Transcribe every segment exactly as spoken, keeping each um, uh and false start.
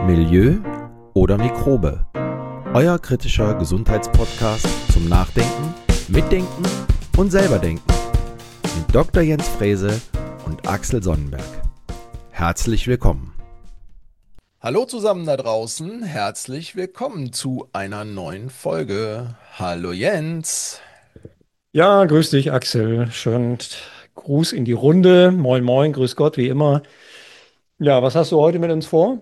Milieu oder Mikrobe? Euer kritischer Gesundheitspodcast zum Nachdenken, Mitdenken und selberdenken mit Doktor Jens Frese und Axel Sonnenberg. Herzlich willkommen. Hallo zusammen da draußen, herzlich willkommen zu einer neuen Folge. Hallo Jens. Ja, grüß dich, Axel. Schön Gruß in die Runde. Moin, moin, grüß Gott, wie immer. Ja, was hast du heute mit uns vor?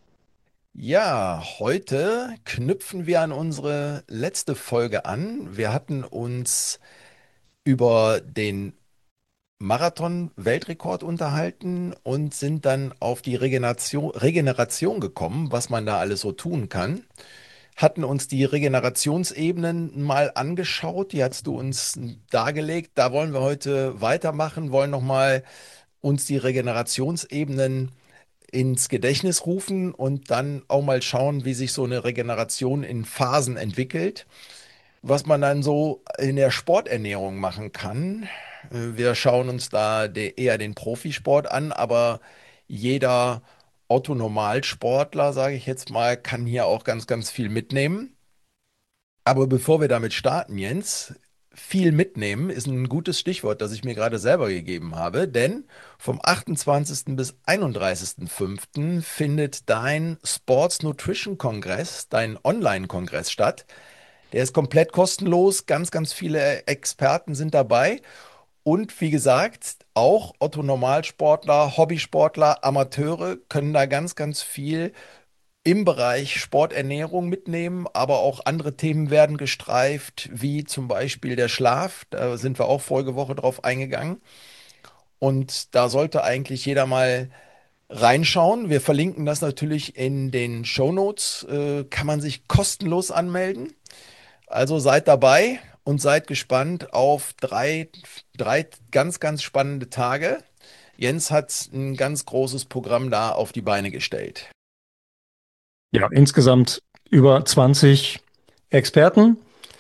Ja, heute knüpfen wir an unsere letzte Folge an. Wir hatten uns über den Marathon-Weltrekord unterhalten und sind dann auf die Regeneration, Regeneration gekommen, was man da alles so tun kann. Hatten uns die Regenerationsebenen mal angeschaut, die hast du uns dargelegt. Da wollen wir heute weitermachen, wollen nochmal uns die Regenerationsebenen ins Gedächtnis rufen und dann auch mal schauen, wie sich so eine Regeneration in Phasen entwickelt, was man dann so in der Sporternährung machen kann. Äh, Wir schauen uns da de eher den Profisport an, aber jeder Otto-Normalsportler, sage ich jetzt mal, kann hier auch ganz, ganz viel mitnehmen. Aber bevor wir damit starten, Jens, viel mitnehmen ist ein gutes Stichwort, das ich mir gerade selber gegeben habe, denn vom achtundzwanzigsten bis einunddreißigsten fünften findet dein Sports Nutrition Kongress, dein Online-Kongress statt. Der ist komplett kostenlos, ganz, ganz viele Experten sind dabei und wie gesagt, auch Otto-Normalsportler, Hobbysportler, Amateure können da ganz, ganz viel im Bereich Sporternährung mitnehmen, aber auch andere Themen werden gestreift, wie zum Beispiel der Schlaf. Da sind wir auch vorige Woche drauf eingegangen. Und da sollte eigentlich jeder mal reinschauen. Wir verlinken das natürlich in den Shownotes. Äh, kann man sich kostenlos anmelden. Also seid dabei und seid gespannt auf drei, drei ganz, ganz spannende Tage. Jens hat ein ganz großes Programm da auf die Beine gestellt. Ja, insgesamt über zwanzig Experten.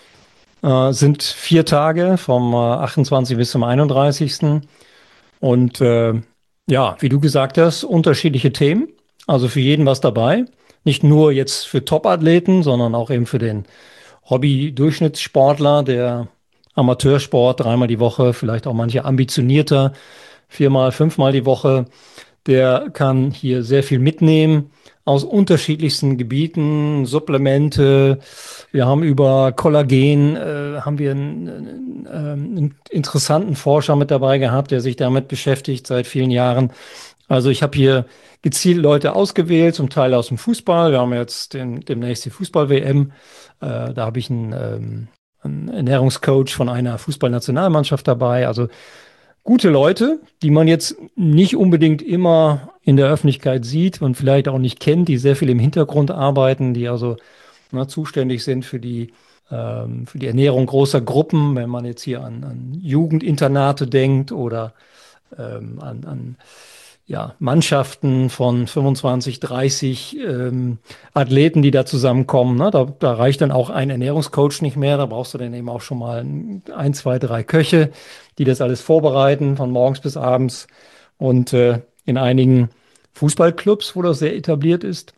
Äh, sind vier Tage vom äh, achtundzwanzigsten bis zum einunddreißigsten Und äh, ja, wie du gesagt hast, unterschiedliche Themen. Also für jeden was dabei. Nicht nur jetzt für Top-Athleten, sondern auch eben für den Hobby-Durchschnittssportler, der Amateursport dreimal die Woche, vielleicht auch manche ambitionierter, viermal, fünfmal die Woche, der kann hier sehr viel mitnehmen aus unterschiedlichsten Gebieten, Supplemente. Wir haben über Kollagen, äh, haben wir einen, einen, ähm, einen interessanten Forscher mit dabei gehabt, der sich damit beschäftigt seit vielen Jahren. Also ich habe hier gezielt Leute ausgewählt, zum Teil aus dem Fußball. Wir haben jetzt den, demnächst die Fußball-W M. Äh, da habe ich einen, ähm, einen Ernährungscoach von einer Fußballnationalmannschaft dabei. Also gute Leute, die man jetzt nicht unbedingt immer in der Öffentlichkeit sieht und vielleicht auch nicht kennt, die sehr viel im Hintergrund arbeiten, die also na, zuständig sind für die, ähm, für die Ernährung großer Gruppen, wenn man jetzt hier an, an Jugendinternate denkt oder ähm, an, an ja, Mannschaften von fünfundzwanzig, dreißig ähm, Athleten, die da zusammenkommen. Ne? Da, da reicht dann auch ein Ernährungscoach nicht mehr. Da brauchst du dann eben auch schon mal ein, ein, zwei, drei Köche, die das alles vorbereiten, von morgens bis abends. Und äh, in einigen Fußballclubs, wo das sehr etabliert ist,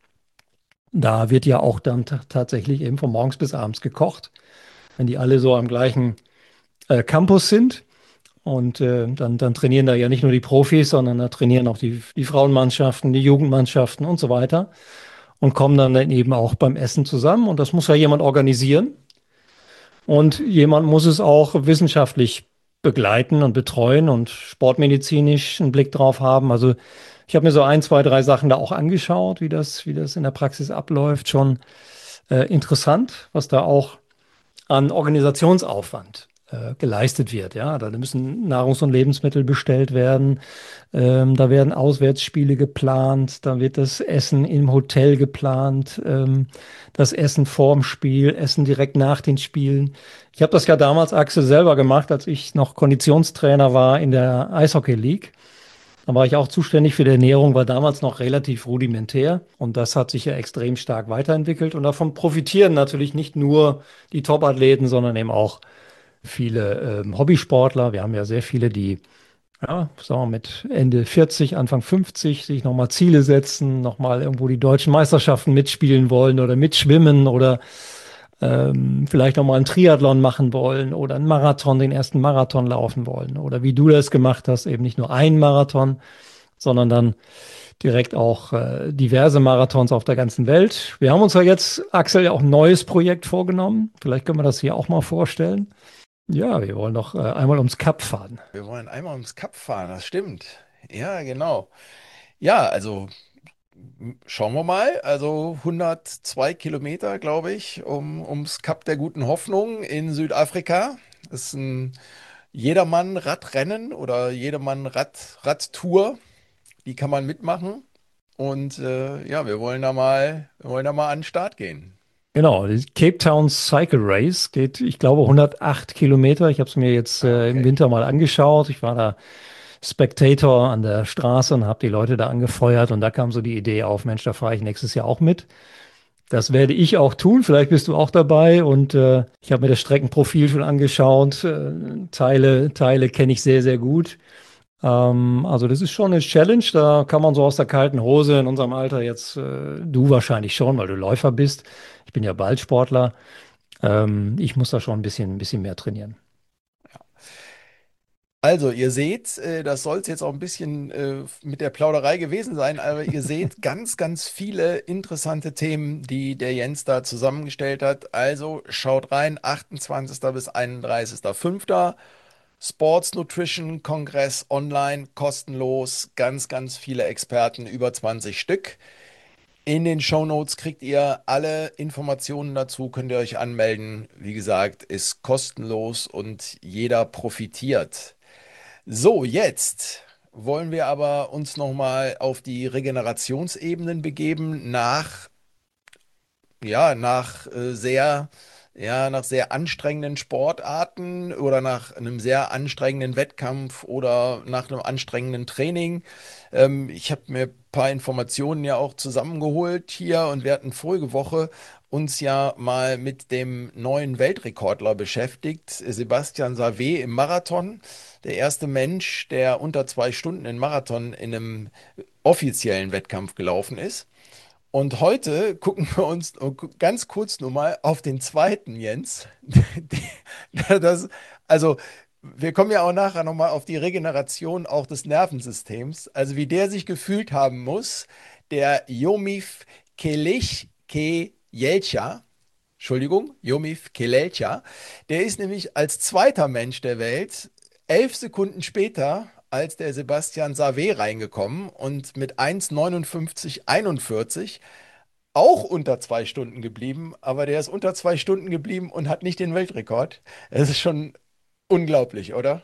da wird ja auch dann t- tatsächlich eben von morgens bis abends gekocht, wenn die alle so am gleichen äh, Campus sind. Und äh, dann, dann trainieren da ja nicht nur die Profis, sondern da trainieren auch die, die Frauenmannschaften, die Jugendmannschaften und so weiter und kommen dann, dann eben auch beim Essen zusammen. Und das muss ja jemand organisieren. Und jemand muss es auch wissenschaftlich begleiten und betreuen und sportmedizinisch einen Blick drauf haben. Also ich habe mir so ein, zwei, drei Sachen da auch angeschaut, wie das, wie das in der Praxis abläuft. Schon äh, interessant, was da auch an Organisationsaufwand äh, geleistet wird. Ja, da müssen Nahrungs- und Lebensmittel bestellt werden. Ähm, da werden Auswärtsspiele geplant. Da wird das Essen im Hotel geplant. Ähm, das Essen vorm Spiel, Essen direkt nach den Spielen. Ich habe das ja damals, Axel, selber gemacht, als ich noch Konditionstrainer war in der Eishockey League. Da war ich auch zuständig für die Ernährung, war damals noch relativ rudimentär und das hat sich ja extrem stark weiterentwickelt und davon profitieren natürlich nicht nur die Top-Athleten, sondern eben auch viele ähm, Hobbysportler. Wir haben ja sehr viele, die Ja, sagen wir mit Ende vierzig, Anfang fünfzig sich nochmal Ziele setzen, nochmal irgendwo die deutschen Meisterschaften mitspielen wollen oder mitschwimmen oder ähm, vielleicht nochmal einen Triathlon machen wollen oder einen Marathon, den ersten Marathon laufen wollen. Oder wie du das gemacht hast, eben nicht nur einen Marathon, sondern dann direkt auch äh, diverse Marathons auf der ganzen Welt. Wir haben uns ja jetzt, Axel, ja auch ein neues Projekt vorgenommen. Vielleicht können wir das hier auch mal vorstellen. Ja, wir wollen doch äh, einmal ums Kap fahren. Wir wollen einmal ums Kap fahren, das stimmt. Ja, genau. Ja, also m- schauen wir mal. Also hundertzwei Kilometer, glaube ich, um, ums Kap der Guten Hoffnung in Südafrika. Das ist ein Jedermann-Radrennen oder Jedermann-Rad, Radtour. Die kann man mitmachen. Und äh, ja, wir wollen da mal, wir wollen da mal an den Start gehen. Genau, die Cape Town Cycle Race geht, ich glaube, hundertacht Kilometer. Ich habe es mir jetzt Ah, äh, im okay. Winter mal angeschaut. Ich war da Spectator an der Straße und habe die Leute da angefeuert. Und da kam so die Idee auf, Mensch, da fahre ich nächstes Jahr auch mit. Das werde ich auch tun. Vielleicht bist du auch dabei. Und äh, ich habe mir das Streckenprofil schon angeschaut. Äh, Teile, Teile kenne ich sehr, sehr gut. Ähm, also das ist schon eine Challenge. Da kann man so aus der kalten Hose in unserem Alter jetzt, äh, du wahrscheinlich schon, weil du Läufer bist. Ich bin ja Ballsportler. Ähm, ich muss da schon ein bisschen, ein bisschen mehr trainieren. Also, ihr seht, äh, das soll es jetzt auch ein bisschen äh, mit der Plauderei gewesen sein, aber ihr seht ganz, ganz viele interessante Themen, die der Jens da zusammengestellt hat. Also schaut rein, achtundzwanzigster bis einunddreißigster fünfter Sports Nutrition Kongress online, kostenlos, ganz, ganz viele Experten, über zwanzig Stück. In den Shownotes kriegt ihr alle Informationen dazu, könnt ihr euch anmelden. Wie gesagt, ist kostenlos und jeder profitiert. So, jetzt wollen wir aber uns nochmal auf die Regenerationsebenen begeben nach, ja, nach äh, sehr, ja, nach sehr anstrengenden Sportarten oder nach einem sehr anstrengenden Wettkampf oder nach einem anstrengenden Training. Ähm, ich habe mir ein paar Informationen ja auch zusammengeholt hier und wir hatten vorige Woche uns ja mal mit dem neuen Weltrekordler beschäftigt, Sebastian Savé im Marathon. Der erste Mensch, der unter zwei Stunden in Marathon in einem offiziellen Wettkampf gelaufen ist. Und heute gucken wir uns ganz kurz nur mal auf den zweiten Jens. Das, also, wir kommen ja auch nachher nochmal auf die Regeneration auch des Nervensystems. Also, wie der sich gefühlt haben muss, der Jomif Kelechi Jelcha. Entschuldigung, Jomif Kelecha. Der ist nämlich als zweiter Mensch der Welt elf Sekunden später als der Sebastian Savé reingekommen und mit eins neunundfünfzig einundvierzig auch unter zwei Stunden geblieben, aber der ist unter zwei Stunden geblieben und hat nicht den Weltrekord. Es ist schon unglaublich, oder?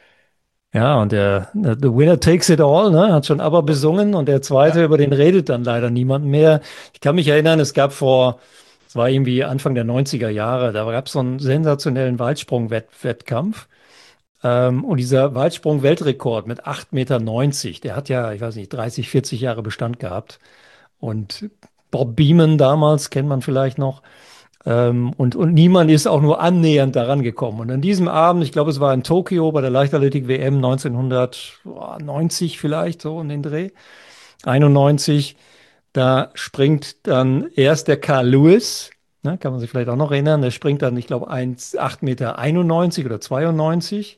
Ja, und der, der The Winner Takes It All, ne, hat schon aber besungen und der Ja, zweite, über den redet dann leider niemand mehr. Ich kann mich erinnern, es gab vor, es war irgendwie Anfang der neunziger Jahre, da gab es so einen sensationellen Weitsprung-Wettkampf. Ähm, und dieser Weitsprung-Weltrekord mit acht Meter neunzig, der hat ja, ich weiß nicht, dreißig, vierzig Jahre Bestand gehabt. Und Bob Beamon damals, kennt man vielleicht noch. Ähm, und, und niemand ist auch nur annähernd daran gekommen. Und an diesem Abend, ich glaube, es war in Tokio bei der Leichtathletik-W M neunzehnhundertneunzig vielleicht, so in den Dreh, einundneunzig, da springt dann erst der Carl Lewis, ne, kann man sich vielleicht auch noch erinnern, der springt dann, ich glaube, acht Meter einundneunzig oder zweiundneunzig.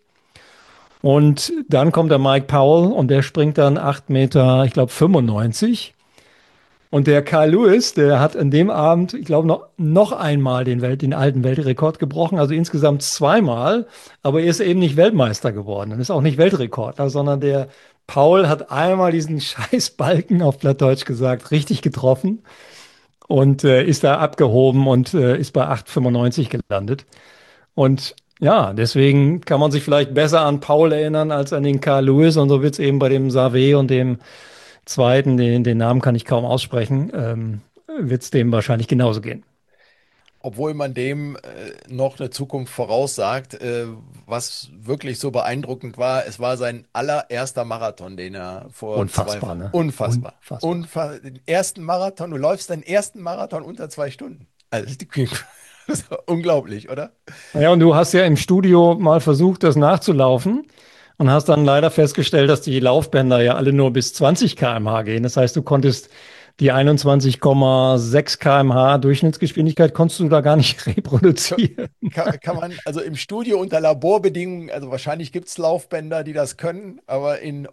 Und dann kommt der Mike Powell und der springt dann acht Meter, ich glaube, fünfundneunzig. Und der Carl Lewis, der hat an dem Abend, ich glaube, noch, noch einmal den, Welt, den alten Weltrekord gebrochen, also insgesamt zweimal, aber er ist eben nicht Weltmeister geworden und ist auch nicht Weltrekordler, sondern der Paul hat einmal diesen scheiß Balken, auf Plattdeutsch gesagt, richtig getroffen und äh, ist da abgehoben und äh, ist bei acht fünfundneunzig gelandet. Und ja, deswegen kann man sich vielleicht besser an Paul erinnern als an den Carl Lewis und so wird es eben bei dem Savé und dem zweiten, den, den Namen kann ich kaum aussprechen, ähm, wird es dem wahrscheinlich genauso gehen. obwohl man dem äh, noch eine Zukunft voraussagt, äh, was wirklich so beeindruckend war, es war sein allererster Marathon, den er vor zwei, Unfassbar, ne? unfassbar, Unfassbar. unfa den ersten Marathon, du läufst deinen ersten Marathon unter zwei Stunden. Also, das ist unglaublich, oder? Ja, und du hast ja im Studio mal versucht, das nachzulaufen. und hast dann leider festgestellt, dass die Laufbänder ja alle nur bis zwanzig Kilometer pro Stunde gehen. Das heißt, du konntest die einundzwanzig Komma sechs Kilometer pro Stunde Durchschnittsgeschwindigkeit konntest du da gar nicht reproduzieren. Kann, kann man, also im Studio unter Laborbedingungen, also wahrscheinlich gibt es Laufbänder, die das können, aber in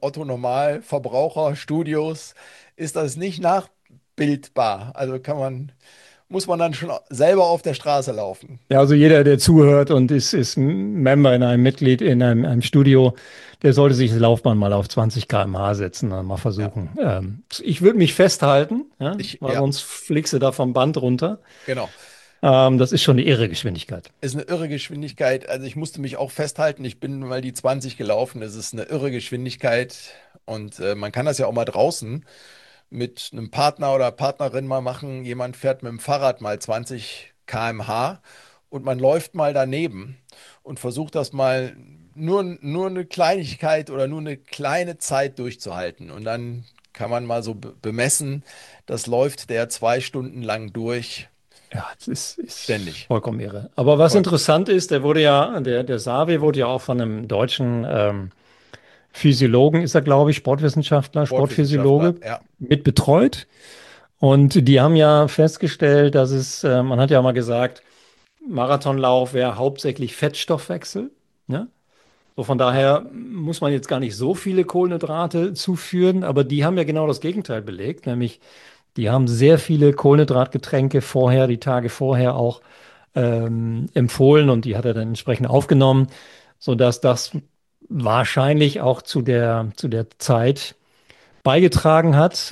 Otto-Normal-Verbraucherstudios ist das nicht nachbildbar. Also kann man, muss man dann schon selber auf der Straße laufen. Ja, also jeder, der zuhört und ist, ist Member in einem Mitglied in einem, einem Studio, der sollte sich das Laufband mal auf zwanzig Kilometer pro Stunde setzen und mal Ja, versuchen. Ähm, ich würde mich festhalten, ja, ich, weil ja, sonst fliegst du da vom Band runter. genau. Ähm, das ist schon eine irre Geschwindigkeit. Ist eine irre Geschwindigkeit. Also ich musste mich auch festhalten. Ich bin mal die zwanzig gelaufen. Es ist eine irre Geschwindigkeit. Und äh, man kann das ja auch mal draußen mit einem Partner oder Partnerin mal machen. Jemand fährt mit dem Fahrrad mal zwanzig Kilometer pro Stunde und man läuft mal daneben und versucht das mal nur, nur eine Kleinigkeit oder nur eine kleine Zeit durchzuhalten. Und dann kann man mal so be- bemessen, das läuft der zwei Stunden lang durch, Ja, das ist, ist ständig. vollkommen irre. Aber was Voll. interessant ist, der wurde ja, der, der Savi wurde ja auch von einem deutschen ähm, Physiologen, ist er, glaube ich, Sportwissenschaftler, Sportwissenschaftler, Sportphysiologe, ja. mit betreut. Und die haben ja festgestellt, dass es, äh, man hat ja mal gesagt, Marathonlauf wäre hauptsächlich Fettstoffwechsel. Ne? So von daher muss man jetzt gar nicht so viele Kohlenhydrate zuführen, aber die haben ja genau das Gegenteil belegt, nämlich die haben sehr viele Kohlenhydratgetränke vorher, die Tage vorher auch ähm, empfohlen und die hat er dann entsprechend aufgenommen, sodass das wahrscheinlich auch zu der, zu der Zeit beigetragen hat.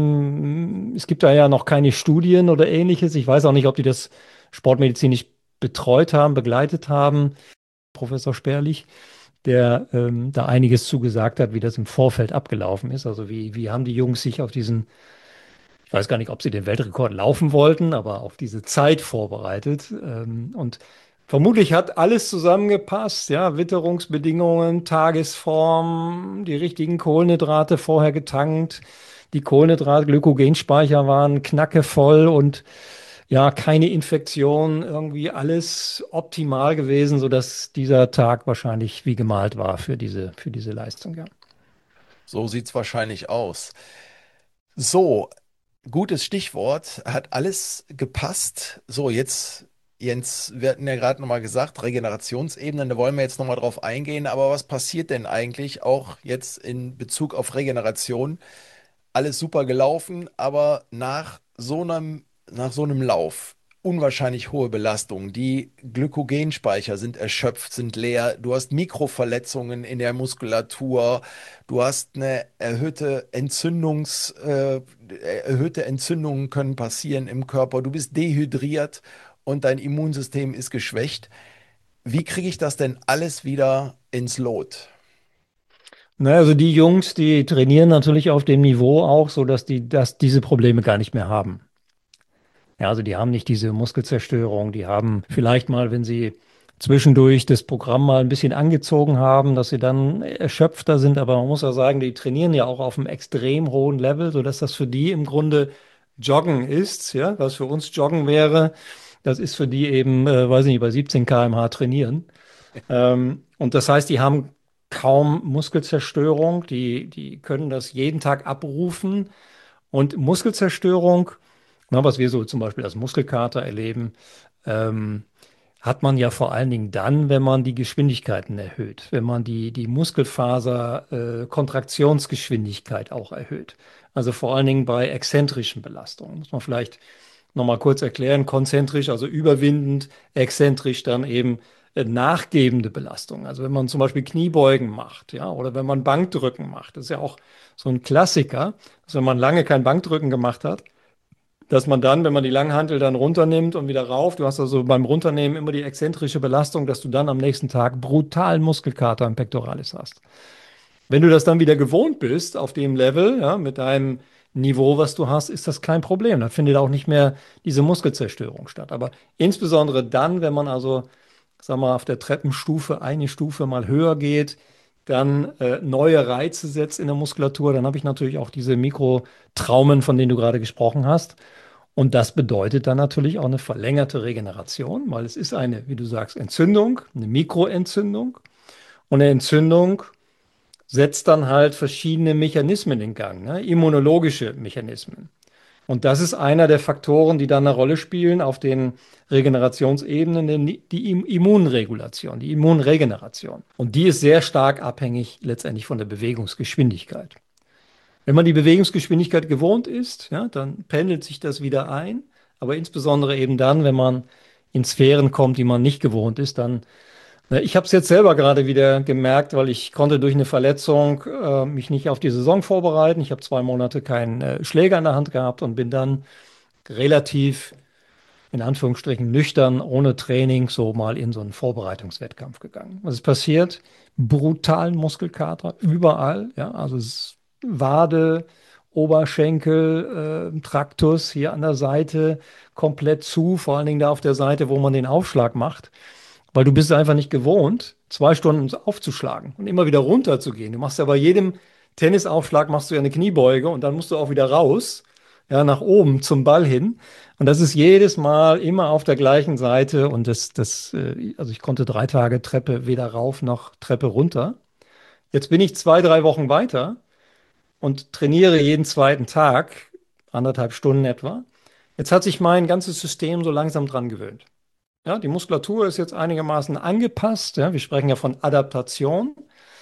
Ähm, es gibt da ja noch keine Studien oder ähnliches. Ich weiß auch nicht, ob die das sportmedizinisch betreut haben, begleitet haben. Professor Sperlich, der ähm, da einiges zugesagt hat, wie das im Vorfeld abgelaufen ist. Also wie, wie haben die Jungs sich auf diesen, ich weiß gar nicht, ob sie den Weltrekord laufen wollten, aber auf diese Zeit vorbereitet. Ähm, und vermutlich hat alles zusammengepasst, ja, Witterungsbedingungen, Tagesform, die richtigen Kohlenhydrate vorher getankt. Die Kohlenhydrate, Glykogenspeicher waren knackevoll und ja, keine Infektion, irgendwie alles optimal gewesen, sodass dieser Tag wahrscheinlich wie gemalt war für diese, für diese Leistung, ja. So sieht es wahrscheinlich aus. So, gutes Stichwort, hat alles gepasst. So, jetzt, Jens, wir hatten ja gerade nochmal gesagt, Regenerationsebenen, da wollen wir jetzt nochmal drauf eingehen. Aber was passiert denn eigentlich auch jetzt in Bezug auf Regeneration? Alles super gelaufen, aber nach so einem, nach so einem Lauf, unwahrscheinlich hohe Belastung. Die Glykogenspeicher sind erschöpft, sind leer. Du hast Mikroverletzungen in der Muskulatur. Du hast eine erhöhte Entzündungs, äh, erhöhte Entzündungen können passieren im Körper. Du bist dehydriert und dein Immunsystem ist geschwächt. Wie kriege ich das denn alles wieder ins Lot? Na, also die Jungs, die trainieren natürlich auf dem Niveau auch, sodass die dass diese Probleme gar nicht mehr haben. Ja, also die haben nicht diese Muskelzerstörung, die haben vielleicht mal, wenn sie zwischendurch das Programm mal ein bisschen angezogen haben, dass sie dann erschöpfter sind, aber man muss ja sagen, die trainieren ja auch auf einem extrem hohen Level, sodass das für die im Grunde Joggen ist, ja, was für uns Joggen wäre, das ist für die eben, äh, weiß ich nicht, bei siebzehn Kilometer pro Stunde trainieren. Ähm, und das heißt, die haben kaum Muskelzerstörung, die, die können das jeden Tag abrufen. Und Muskelzerstörung, na, was wir so zum Beispiel als Muskelkater erleben, ähm, hat man ja vor allen Dingen dann, wenn man die Geschwindigkeiten erhöht, wenn man die, die Muskelfaser-Kontraktionsgeschwindigkeit auch erhöht. Also vor allen Dingen bei exzentrischen Belastungen. Muss man vielleicht nochmal kurz erklären, konzentrisch, also überwindend, exzentrisch dann eben äh, nachgebende Belastung. Also wenn man zum Beispiel Kniebeugen macht, ja, oder wenn man Bankdrücken macht, das ist ja auch so ein Klassiker, dass wenn man lange kein Bankdrücken gemacht hat, dass man dann, wenn man die Langhantel dann runternimmt und wieder rauf, du hast also beim Runternehmen immer die exzentrische Belastung, dass du dann am nächsten Tag brutalen Muskelkater im Pectoralis hast. Wenn du das dann wieder gewohnt bist auf dem Level, ja, mit deinem Niveau, was du hast, ist das kein Problem. Dann findet auch nicht mehr diese Muskelzerstörung statt. Aber insbesondere dann, wenn man also, sag mal, auf der Treppenstufe eine Stufe mal höher geht, dann äh, neue Reize setzt in der Muskulatur, dann habe ich natürlich auch diese Mikrotraumen, von denen du gerade gesprochen hast. Und das bedeutet dann natürlich auch eine verlängerte Regeneration, weil es ist eine, wie du sagst, Entzündung, eine Mikroentzündung. Und eine Entzündung setzt dann halt verschiedene Mechanismen in Gang, ne? Immunologische Mechanismen. Und das ist einer der Faktoren, die dann eine Rolle spielen auf den Regenerationsebenen, die die Immunregulation, die Immunregeneration. Und die ist sehr stark abhängig letztendlich von der Bewegungsgeschwindigkeit. Wenn man die Bewegungsgeschwindigkeit gewohnt ist, ja, dann pendelt sich das wieder ein. Aber insbesondere eben dann, wenn man in Sphären kommt, die man nicht gewohnt ist, dann. Ich habe es jetzt selber gerade wieder gemerkt, weil ich konnte durch eine Verletzung äh, mich nicht auf die Saison vorbereiten. Ich habe zwei Monate keinen äh, Schläger in der Hand gehabt und bin dann relativ, in Anführungsstrichen, nüchtern, ohne Training, so mal in so einen Vorbereitungswettkampf gegangen. Was ist passiert? Brutalen Muskelkater, überall. Ja, also es ist Wade, Oberschenkel, äh, Traktus hier an der Seite komplett zu, vor allen Dingen da auf der Seite, wo man den Aufschlag macht. Weil du bist einfach nicht gewohnt, zwei Stunden aufzuschlagen und immer wieder runter zu gehen. Du machst ja bei jedem Tennisaufschlag machst du ja eine Kniebeuge und dann musst du auch wieder raus, ja, nach oben zum Ball hin. Und das ist jedes Mal immer auf der gleichen Seite. Und das, das, äh, also ich konnte drei Tage Treppe weder rauf noch Treppe runter. Jetzt bin ich zwei, drei Wochen weiter und trainiere jeden zweiten Tag, anderthalb Stunden etwa. Jetzt hat sich mein ganzes System so langsam dran gewöhnt. Ja, die Muskulatur ist jetzt einigermaßen angepasst. Ja, wir sprechen ja von Adaptation.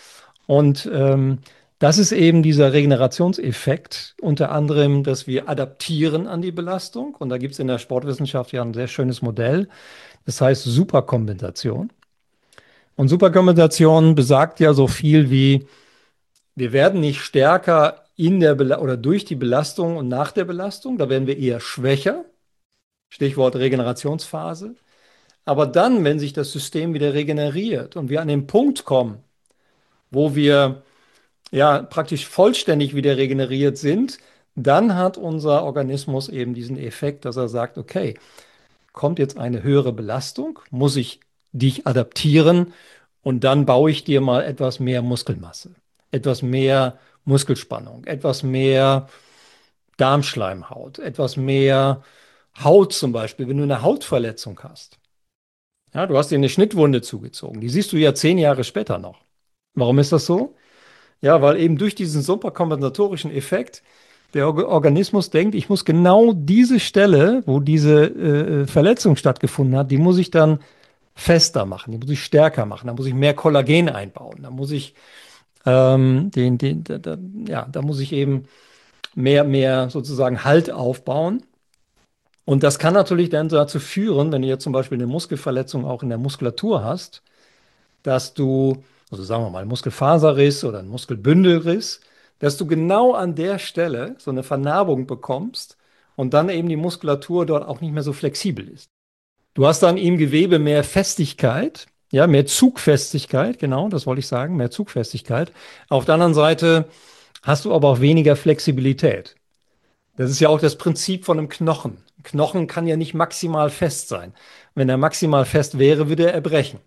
Und ähm, das ist eben dieser Regenerationseffekt, unter anderem, dass wir adaptieren an die Belastung. Und da gibt es in der Sportwissenschaft ja ein sehr schönes Modell. Das heißt Superkompensation. Und Superkompensation besagt ja so viel wie, wir werden nicht stärker in der Bela- oder durch die Belastung und nach der Belastung. Da werden wir eher schwächer. Stichwort Regenerationsphase. Aber dann, wenn sich das System wieder regeneriert und wir an den Punkt kommen, wo wir ja praktisch vollständig wieder regeneriert sind, dann hat unser Organismus eben diesen Effekt, dass er sagt, okay, kommt jetzt eine höhere Belastung, muss ich dich adaptieren und dann baue ich dir mal etwas mehr Muskelmasse, etwas mehr Muskelspannung, etwas mehr Darmschleimhaut, etwas mehr Haut zum Beispiel, wenn du eine Hautverletzung hast. Ja, du hast dir eine Schnittwunde zugezogen. Die siehst du ja zehn Jahre später noch. Warum ist das so? Ja, weil eben durch diesen superkompensatorischen Effekt der Or- Organismus denkt, ich muss genau diese Stelle, wo diese äh, Verletzung stattgefunden hat, die muss ich dann fester machen, die muss ich stärker machen, da muss ich mehr Kollagen einbauen, da muss ich ähm, den, den, da, da, ja, da muss ich eben mehr, mehr sozusagen Halt aufbauen. Und das kann natürlich dann dazu führen, wenn du jetzt zum Beispiel eine Muskelverletzung auch in der Muskulatur hast, dass du, also sagen wir mal, Muskelfaserriss oder ein Muskelbündelriss, dass du genau an der Stelle so eine Vernarbung bekommst und dann eben die Muskulatur dort auch nicht mehr so flexibel ist. Du hast dann im Gewebe mehr Festigkeit, ja, mehr Zugfestigkeit, genau, das wollte ich sagen, mehr Zugfestigkeit. Auf der anderen Seite hast du aber auch weniger Flexibilität. Das ist ja auch das Prinzip von einem Knochen. Ein Knochen kann ja nicht maximal fest sein. Wenn er maximal fest wäre, würde er erbrechen.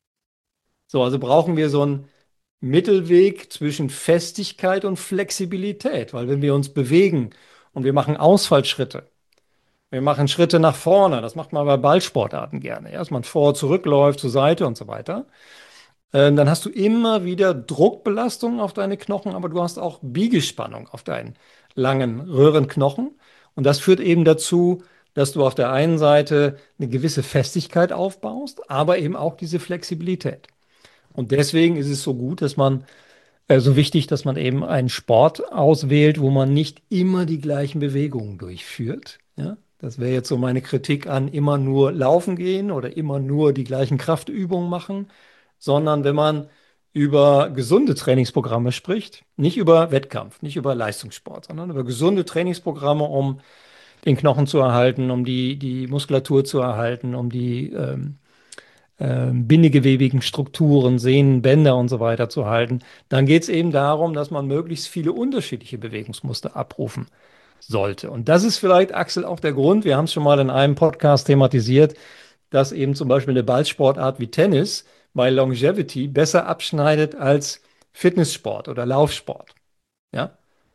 So, also brauchen wir so einen Mittelweg zwischen Festigkeit und Flexibilität, weil wenn wir uns bewegen und wir machen Ausfallschritte, wir machen Schritte nach vorne, das macht man bei Ballsportarten gerne, ja, dass man vor, zurückläuft, zur Seite und so weiter, äh, dann hast du immer wieder Druckbelastung auf deine Knochen, aber du hast auch Biegespannung auf deinen langen Röhrenknochen. Und das führt eben dazu, dass du auf der einen Seite eine gewisse Festigkeit aufbaust, aber eben auch diese Flexibilität. Und deswegen ist es so gut, dass man, äh, so wichtig, dass man eben einen Sport auswählt, wo man nicht immer die gleichen Bewegungen durchführt. Ja? Das wäre jetzt so meine Kritik an immer nur laufen gehen oder immer nur die gleichen Kraftübungen machen, sondern wenn man über gesunde Trainingsprogramme spricht, nicht über Wettkampf, nicht über Leistungssport, sondern über gesunde Trainingsprogramme, um den Knochen zu erhalten, um die, die Muskulatur zu erhalten, um die ähm, ähm, bindegewebigen Strukturen, Sehnen, Bänder und so weiter zu halten, dann geht es eben darum, dass man möglichst viele unterschiedliche Bewegungsmuster abrufen sollte. Und das ist vielleicht, Axel, auch der Grund, wir haben es schon mal in einem Podcast thematisiert, dass eben zum Beispiel eine Ballsportart wie Tennis bei Longevity besser abschneidet als Fitnesssport oder Laufsport. Ja?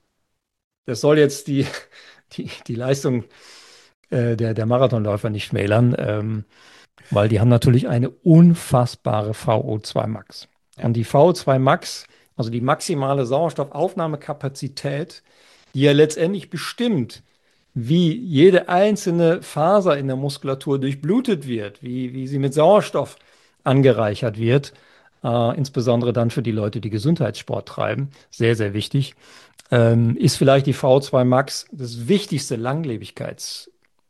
Das soll jetzt die, die, die Leistung äh, der, der Marathonläufer nicht schmälern, ähm, weil die haben natürlich eine unfassbare V O zwei Max. Und die V O zwei Max also die maximale Sauerstoffaufnahmekapazität, die ja letztendlich bestimmt, wie jede einzelne Faser in der Muskulatur durchblutet wird, wie, wie sie mit Sauerstoff angereichert wird, äh, insbesondere dann für die Leute, die Gesundheitssport treiben, sehr, sehr wichtig, ähm, ist vielleicht die V O zwei Max das wichtigste Langlebigkeitsinstrument,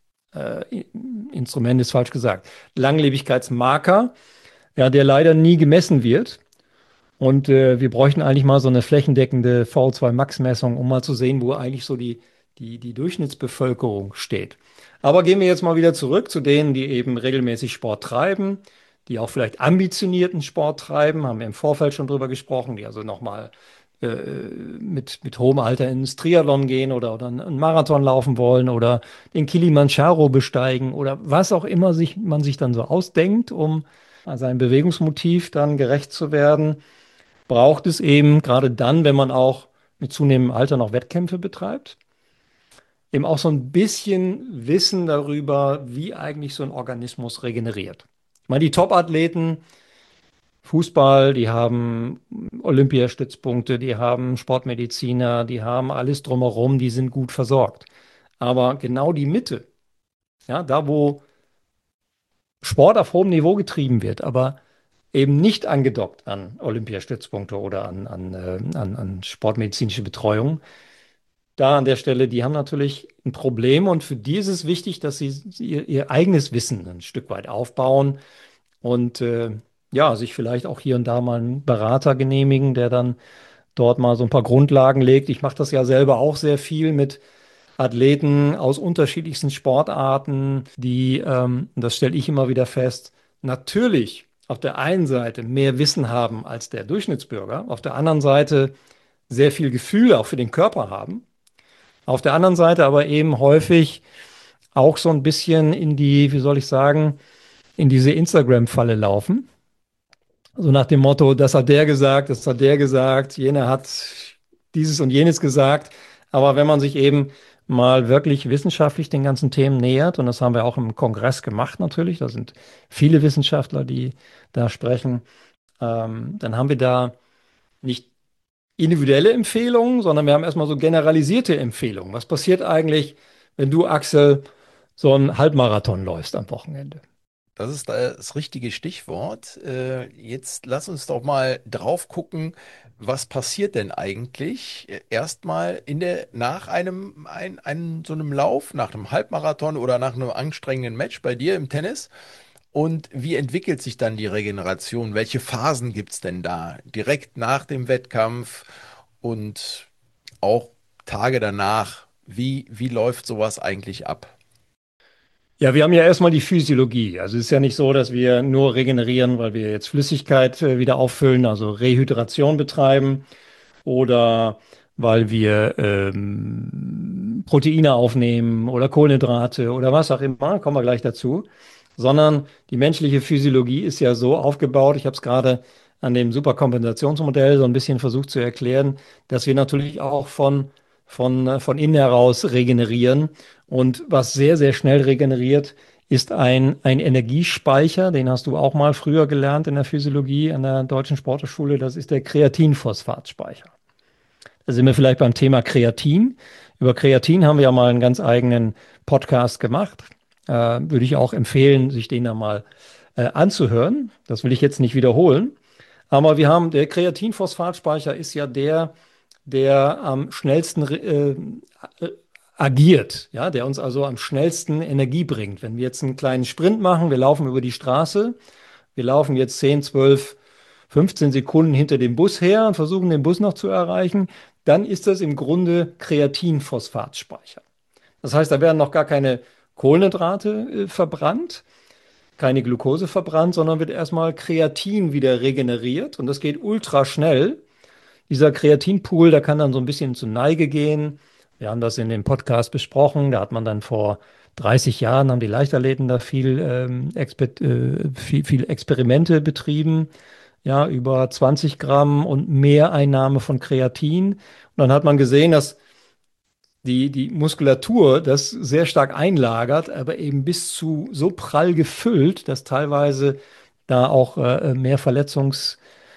äh, ist falsch gesagt, Langlebigkeitsmarker, ja, der leider nie gemessen wird. Und äh, wir bräuchten eigentlich mal so eine flächendeckende V O zwei Max-Messung, um mal zu sehen, wo eigentlich so die, die, die Durchschnittsbevölkerung steht. Aber gehen wir jetzt mal wieder zurück zu denen, die eben regelmäßig Sport treiben, die auch vielleicht ambitionierten Sport treiben, haben wir im Vorfeld schon drüber gesprochen, die also nochmal äh, mit, mit hohem Alter ins Triathlon gehen oder, oder einen Marathon laufen wollen oder den Kilimanjaro besteigen oder was auch immer sich, man sich dann so ausdenkt, um seinem Bewegungsmotiv dann gerecht zu werden, braucht es eben gerade dann, wenn man auch mit zunehmendem Alter noch Wettkämpfe betreibt, eben auch so ein bisschen Wissen darüber, wie eigentlich so ein Organismus regeneriert. Ich meine, die Top-Athleten, Fußball, die haben Olympiastützpunkte, die haben Sportmediziner, die haben alles drumherum, die sind gut versorgt. Aber genau die Mitte, ja, da wo Sport auf hohem Niveau getrieben wird, aber eben nicht angedockt an Olympiastützpunkte oder an, an, äh, an, an sportmedizinische Betreuung. Da an der Stelle, die haben natürlich ein Problem und für die ist es wichtig, dass sie ihr, ihr eigenes Wissen ein Stück weit aufbauen und äh, ja, sich vielleicht auch hier und da mal einen Berater genehmigen, der dann dort mal so ein paar Grundlagen legt. Ich mache das ja selber auch sehr viel mit Athleten aus unterschiedlichsten Sportarten, die, ähm, das stelle ich immer wieder fest, natürlich auf der einen Seite mehr Wissen haben als der Durchschnittsbürger, auf der anderen Seite sehr viel Gefühl auch für den Körper haben, auf der anderen Seite aber eben häufig auch so ein bisschen in die, wie soll ich sagen, in diese Instagram-Falle laufen. So nach dem Motto, das hat der gesagt, das hat der gesagt, jener hat dieses und jenes gesagt. Aber wenn man sich eben mal wirklich wissenschaftlich den ganzen Themen nähert, und das haben wir auch im Kongress gemacht natürlich, da sind viele Wissenschaftler, die da sprechen, ähm, dann haben wir da nicht individuelle Empfehlungen, sondern wir haben erstmal so generalisierte Empfehlungen. Was passiert eigentlich, wenn du, Axel, so einen Halbmarathon läufst am Wochenende? Das ist das richtige Stichwort. Äh, Jetzt lass uns doch mal drauf gucken, was passiert denn eigentlich äh, erstmal in der, nach einem, ein, einem, so einem Lauf, nach einem Halbmarathon oder nach einem anstrengenden Match bei dir im Tennis? Und wie entwickelt sich dann die Regeneration? Welche Phasen gibt es denn da? Direkt nach dem Wettkampf und auch Tage danach. Wie, wie läuft sowas eigentlich ab? Ja, wir haben ja erstmal die Physiologie. Also es ist ja nicht so, dass wir nur regenerieren, weil wir jetzt Flüssigkeit äh, wieder auffüllen, also Rehydration betreiben oder weil wir ähm, Proteine aufnehmen oder Kohlenhydrate oder was auch immer, kommen wir gleich dazu, sondern die menschliche Physiologie ist ja so aufgebaut, ich habe es gerade an dem Superkompensationsmodell so ein bisschen versucht zu erklären, dass wir natürlich auch von, von, äh, von innen heraus regenerieren. Und was sehr, sehr schnell regeneriert, ist ein, ein Energiespeicher, den hast du auch mal früher gelernt in der Physiologie an der Deutschen Sporthochschule, das ist der Kreatinphosphatspeicher. Da sind wir vielleicht beim Thema Kreatin. Über Kreatin haben wir ja mal einen ganz eigenen Podcast gemacht. Äh, würde ich auch empfehlen, sich den da mal äh, anzuhören. Das will ich jetzt nicht wiederholen. Aber wir haben, der Kreatinphosphatspeicher ist ja der, der am schnellsten äh, agiert, ja, der uns also am schnellsten Energie bringt. Wenn wir jetzt einen kleinen Sprint machen, wir laufen über die Straße, wir laufen jetzt zehn, zwölf, fünfzehn Sekunden hinter dem Bus her und versuchen den Bus noch zu erreichen, dann ist das im Grunde Kreatinphosphatspeicher. Das heißt, da werden noch gar keine Kohlenhydrate äh, verbrannt, keine Glucose verbrannt, sondern wird erstmal Kreatin wieder regeneriert und das geht ultra schnell. Dieser Kreatinpool, der kann dann so ein bisschen zur Neige gehen. Wir haben das in dem Podcast besprochen. Da hat man dann vor dreißig Jahren, haben die Leichtathleten da viel, ähm, Exper äh, viel, viel Experimente betrieben. Ja, über zwanzig Gramm und Mehreinnahme von Kreatin. Und dann hat man gesehen, dass die, die Muskulatur das sehr stark einlagert, aber eben bis zu so prall gefüllt, dass teilweise da auch äh, mehr Verletzungsgefahr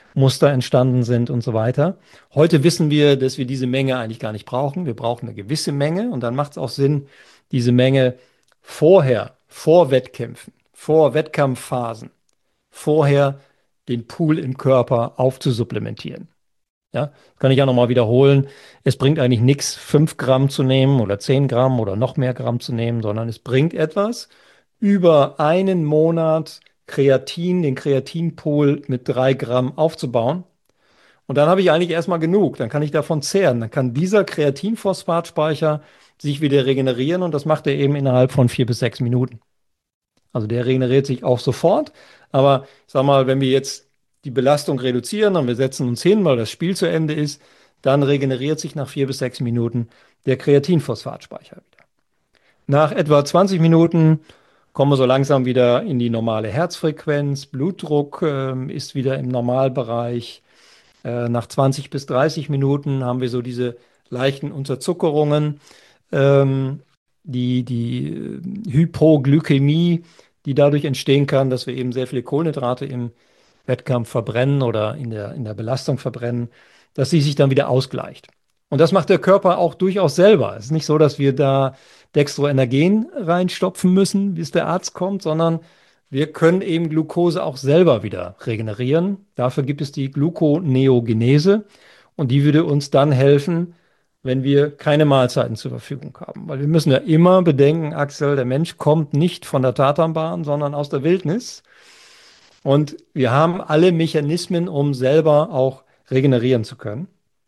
Muster entstanden sind und so weiter. Heute wissen wir, dass wir diese Menge eigentlich gar nicht brauchen. Wir brauchen eine gewisse Menge und dann macht es auch Sinn, diese Menge vorher, vor Wettkämpfen, vor Wettkampfphasen, vorher den Pool im Körper aufzusupplementieren. Ja, kann ich ja nochmal wiederholen. Es bringt eigentlich nichts, fünf Gramm zu nehmen oder zehn Gramm oder noch mehr Gramm zu nehmen, sondern es bringt etwas, über einen Monat Kreatin, den Kreatinpool mit drei Gramm aufzubauen. Und dann habe ich eigentlich erstmal genug. Dann kann ich davon zehren. Dann kann dieser Kreatinphosphatspeicher sich wieder regenerieren und das macht er eben innerhalb von vier bis sechs Minuten. Also der regeneriert sich auch sofort. Aber ich sag mal, wenn wir jetzt die Belastung reduzieren und wir setzen uns hin, weil das Spiel zu Ende ist, dann regeneriert sich nach vier bis sechs Minuten der Kreatinphosphatspeicher wieder. Nach etwa zwanzig Minuten kommen wir so langsam wieder in die normale Herzfrequenz. Blutdruck äh, ist wieder im Normalbereich. Äh, nach zwanzig bis dreißig Minuten haben wir so diese leichten Unterzuckerungen, ähm, die, die äh, Hypoglykämie, die dadurch entstehen kann, dass wir eben sehr viele Kohlenhydrate im Wettkampf verbrennen oder in der, in der Belastung verbrennen, dass sie sich dann wieder ausgleicht. Und das macht der Körper auch durchaus selber. Es ist nicht so, dass wir da Dextroenergen reinstopfen müssen, bis der Arzt kommt, sondern wir können eben Glucose auch selber wieder regenerieren. Dafür gibt es die Gluconeogenese und die würde uns dann helfen, wenn wir keine Mahlzeiten zur Verfügung haben. Weil wir müssen ja immer bedenken, Axel, der Mensch kommt nicht von der Tatanbahn, sondern aus der Wildnis. Und wir haben alle Mechanismen, um selber auch regenerieren zu können.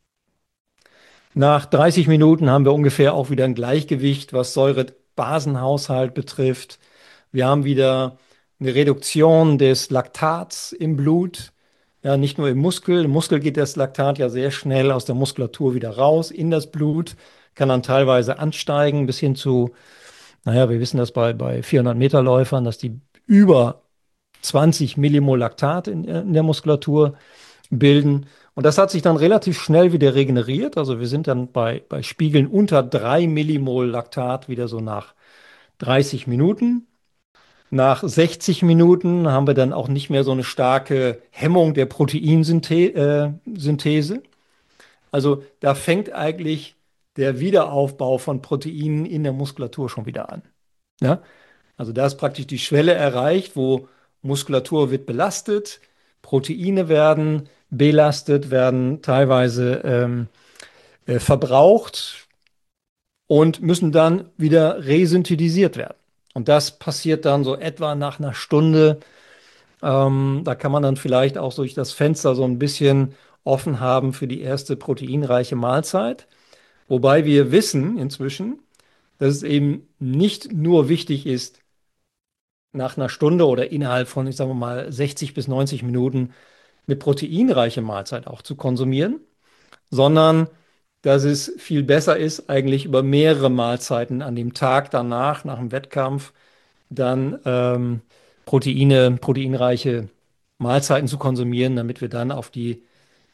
Nach dreißig Minuten haben wir ungefähr auch wieder ein Gleichgewicht, was Säurebasenhaushalt betrifft. Wir haben wieder eine Reduktion des Laktats im Blut. Ja, nicht nur im Muskel. Im Muskel geht das Laktat ja sehr schnell aus der Muskulatur wieder raus in das Blut, kann dann teilweise ansteigen bis hin zu, naja, wir wissen das bei, bei vierhundert Meter Läufern, dass die über zwanzig Millimol Laktat in, in der Muskulatur bilden. Und das hat sich dann relativ schnell wieder regeneriert. Also wir sind dann bei, bei Spiegeln unter drei Millimol Laktat wieder so nach dreißig Minuten. Nach sechzig Minuten haben wir dann auch nicht mehr so eine starke Hemmung der Proteinsynthese. Äh, also da fängt eigentlich der Wiederaufbau von Proteinen in der Muskulatur schon wieder an. Ja? Also da ist praktisch die Schwelle erreicht, wo Muskulatur wird belastet, Proteine werden belastet, werden teilweise ähm, äh, verbraucht und müssen dann wieder resynthetisiert werden. Und das passiert dann so etwa nach einer Stunde. Ähm, da kann man dann vielleicht auch durch das Fenster so ein bisschen offen haben für die erste proteinreiche Mahlzeit. Wobei wir wissen inzwischen, dass es eben nicht nur wichtig ist, nach einer Stunde oder innerhalb von, ich sage mal, sechzig bis neunzig Minuten eine proteinreiche Mahlzeit auch zu konsumieren, sondern dass es viel besser ist, eigentlich über mehrere Mahlzeiten an dem Tag danach, nach dem Wettkampf, dann ähm, Proteine, proteinreiche Mahlzeiten zu konsumieren, damit wir dann auf die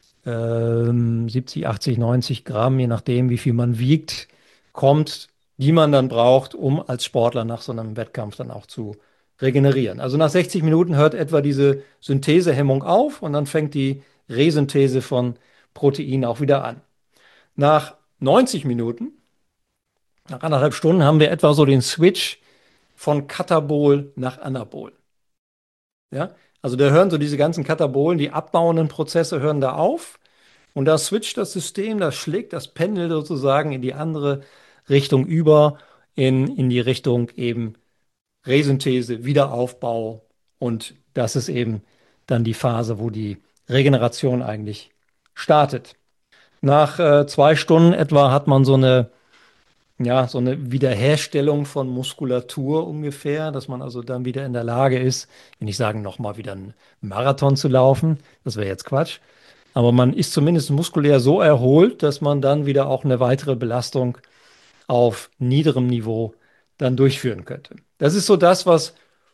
ähm, siebzig, achtzig, neunzig Gramm, je nachdem, wie viel man wiegt, kommt, die man dann braucht, um als Sportler nach so einem Wettkampf dann auch zu regenerieren. Also nach sechzig Minuten hört etwa diese Synthesehemmung auf und dann fängt die Resynthese von Proteinen auch wieder an. Nach neunzig Minuten, nach anderthalb Stunden, haben wir etwa so den Switch von Katabol nach Anabol. Ja? Also da hören so diese ganzen Katabolen, die abbauenden Prozesse hören da auf und da switcht das System, das schlägt das Pendel sozusagen in die andere Richtung über, in, in die Richtung eben Resynthese, Wiederaufbau und das ist eben dann die Phase, wo die Regeneration eigentlich startet. Nach äh, zwei Stunden etwa hat man so eine, ja, so eine Wiederherstellung von Muskulatur ungefähr, dass man also dann wieder in der Lage ist, ich will nicht sagen, nochmal wieder einen Marathon zu laufen, das wäre jetzt Quatsch, aber man ist zumindest muskulär so erholt, dass man dann wieder auch eine weitere Belastung auf niederem Niveau dann durchführen könnte. Das ist so das, was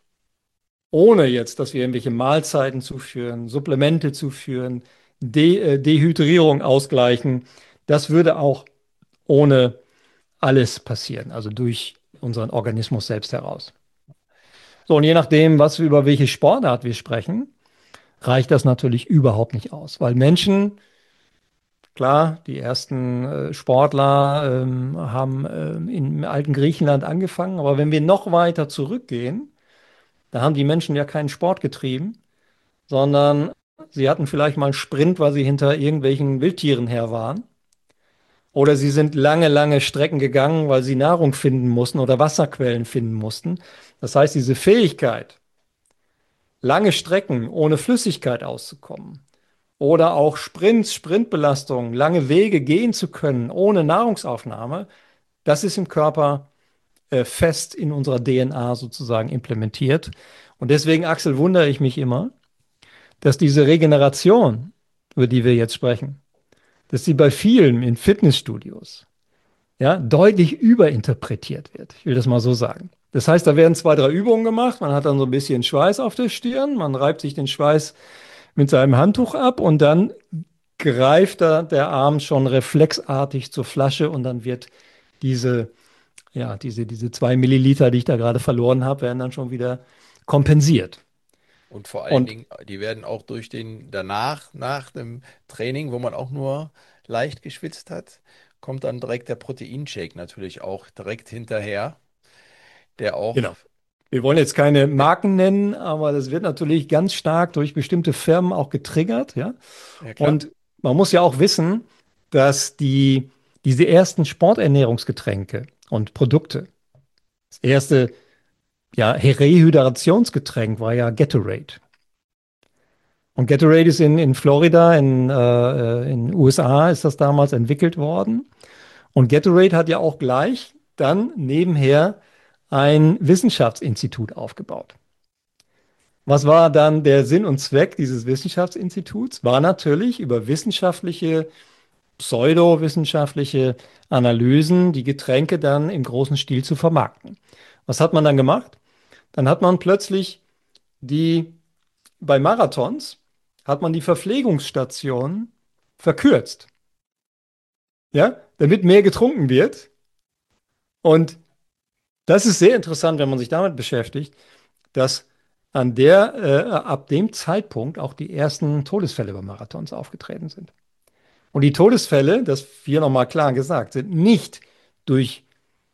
ohne jetzt, dass wir irgendwelche Mahlzeiten zuführen, Supplemente zuführen, De äh, Dehydrierung ausgleichen, das würde auch ohne alles passieren, also durch unseren Organismus selbst heraus. So, und je nachdem, was wir über welche Sportart wir sprechen, reicht das natürlich überhaupt nicht aus, weil Menschen, klar, die ersten äh, Sportler ähm, haben ähm, im alten Griechenland angefangen, aber wenn wir noch weiter zurückgehen, da haben die Menschen ja keinen Sport getrieben, sondern sie hatten vielleicht mal einen Sprint, weil sie hinter irgendwelchen Wildtieren her waren. Oder sie sind lange, lange Strecken gegangen, weil sie Nahrung finden mussten oder Wasserquellen finden mussten. Das heißt, diese Fähigkeit, lange Strecken ohne Flüssigkeit auszukommen oder auch Sprints, Sprintbelastungen, lange Wege gehen zu können ohne Nahrungsaufnahme, das ist im Körper äh, fest in unserer D N A sozusagen implementiert. Und deswegen, Axel, wundere ich mich immer, dass diese Regeneration, über die wir jetzt sprechen, dass sie bei vielen in Fitnessstudios ja, deutlich überinterpretiert wird. Ich will das mal so sagen. Das heißt, da werden zwei, drei Übungen gemacht, man hat dann so ein bisschen Schweiß auf der Stirn, man reibt sich den Schweiß mit seinem Handtuch ab und dann greift da der Arm schon reflexartig zur Flasche und dann wird diese, ja, diese, diese zwei Milliliter, die ich da gerade verloren habe, werden dann schon wieder kompensiert. Und vor allen Und Dingen, die werden auch durch den danach, nach dem Training, wo man auch nur leicht geschwitzt hat, kommt dann direkt der Proteinshake natürlich auch direkt hinterher, der auch, genau. Wir wollen jetzt keine Marken nennen, aber das wird natürlich ganz stark durch bestimmte Firmen auch getriggert, ja. ja klar, Und man muss ja auch wissen, dass die, diese ersten Sporternährungsgetränke und Produkte, das erste ja, Rehydrationsgetränk war ja Gatorade. Und Gatorade ist in, in Florida, in äh, in den U S A ist das damals entwickelt worden. Und Gatorade hat ja auch gleich dann nebenher ein Wissenschaftsinstitut aufgebaut. Was war dann der Sinn und Zweck dieses Wissenschaftsinstituts? War natürlich über wissenschaftliche, pseudowissenschaftliche Analysen die Getränke dann im großen Stil zu vermarkten. Was hat man dann gemacht? Dann hat man plötzlich die, bei Marathons, hat man die Verpflegungsstationen verkürzt, ja, damit mehr getrunken wird. Und das ist sehr interessant, wenn man sich damit beschäftigt, dass an der, äh, ab dem Zeitpunkt auch die ersten Todesfälle bei Marathons aufgetreten sind. Und die Todesfälle, das hier nochmal klar gesagt, sind nicht durch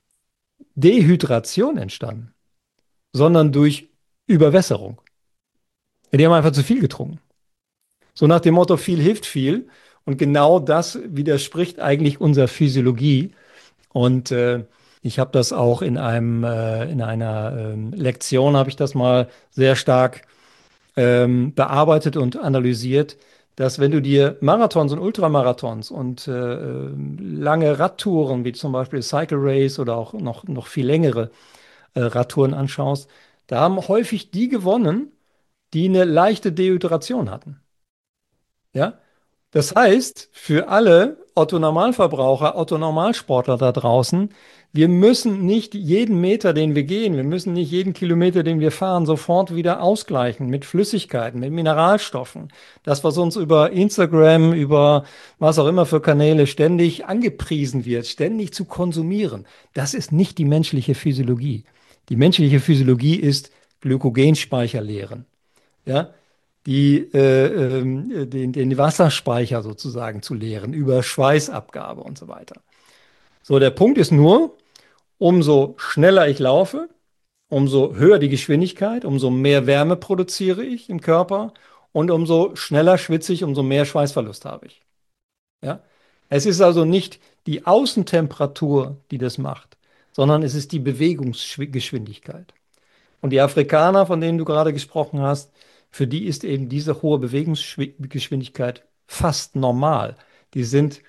Dehydration entstanden, sondern durch Überwässerung. Die haben einfach zu viel getrunken. So nach dem Motto, viel hilft viel. Und genau das widerspricht eigentlich unserer Physiologie. Und äh, ich habe das auch in einem, äh, in einer ähm, Lektion, habe ich das mal sehr stark ähm, bearbeitet und analysiert, dass wenn du dir Marathons und Ultramarathons und äh, äh, lange Radtouren, wie zum Beispiel Cycle Race oder auch noch, noch viel längere äh, Radtouren anschaust, da haben häufig die gewonnen, die eine leichte Dehydration hatten. Ja? Das heißt, für alle Otto-Normalverbraucher, Otto-Normalsportler da draußen, wir müssen nicht jeden Meter, den wir gehen, wir müssen nicht jeden Kilometer, den wir fahren, sofort wieder ausgleichen mit Flüssigkeiten, mit Mineralstoffen. Das, was uns über Instagram, über was auch immer für Kanäle ständig angepriesen wird, ständig zu konsumieren, das ist nicht die menschliche Physiologie. Die menschliche Physiologie ist Glykogenspeicher leeren. Ja? die, äh, ähm, den, den Wasserspeicher sozusagen zu leeren über Schweißabgabe und so weiter. So, der Punkt ist nur, umso schneller ich laufe, umso höher die Geschwindigkeit, umso mehr Wärme produziere ich im Körper und umso schneller schwitze ich, umso mehr Schweißverlust habe ich. Ja? Es ist also nicht die Außentemperatur, die das macht, sondern es ist die Bewegungsgeschwindigkeit. Und die Afrikaner, von denen du gerade gesprochen hast, für die ist eben diese hohe Bewegungsgeschwindigkeit fast normal. Die sind,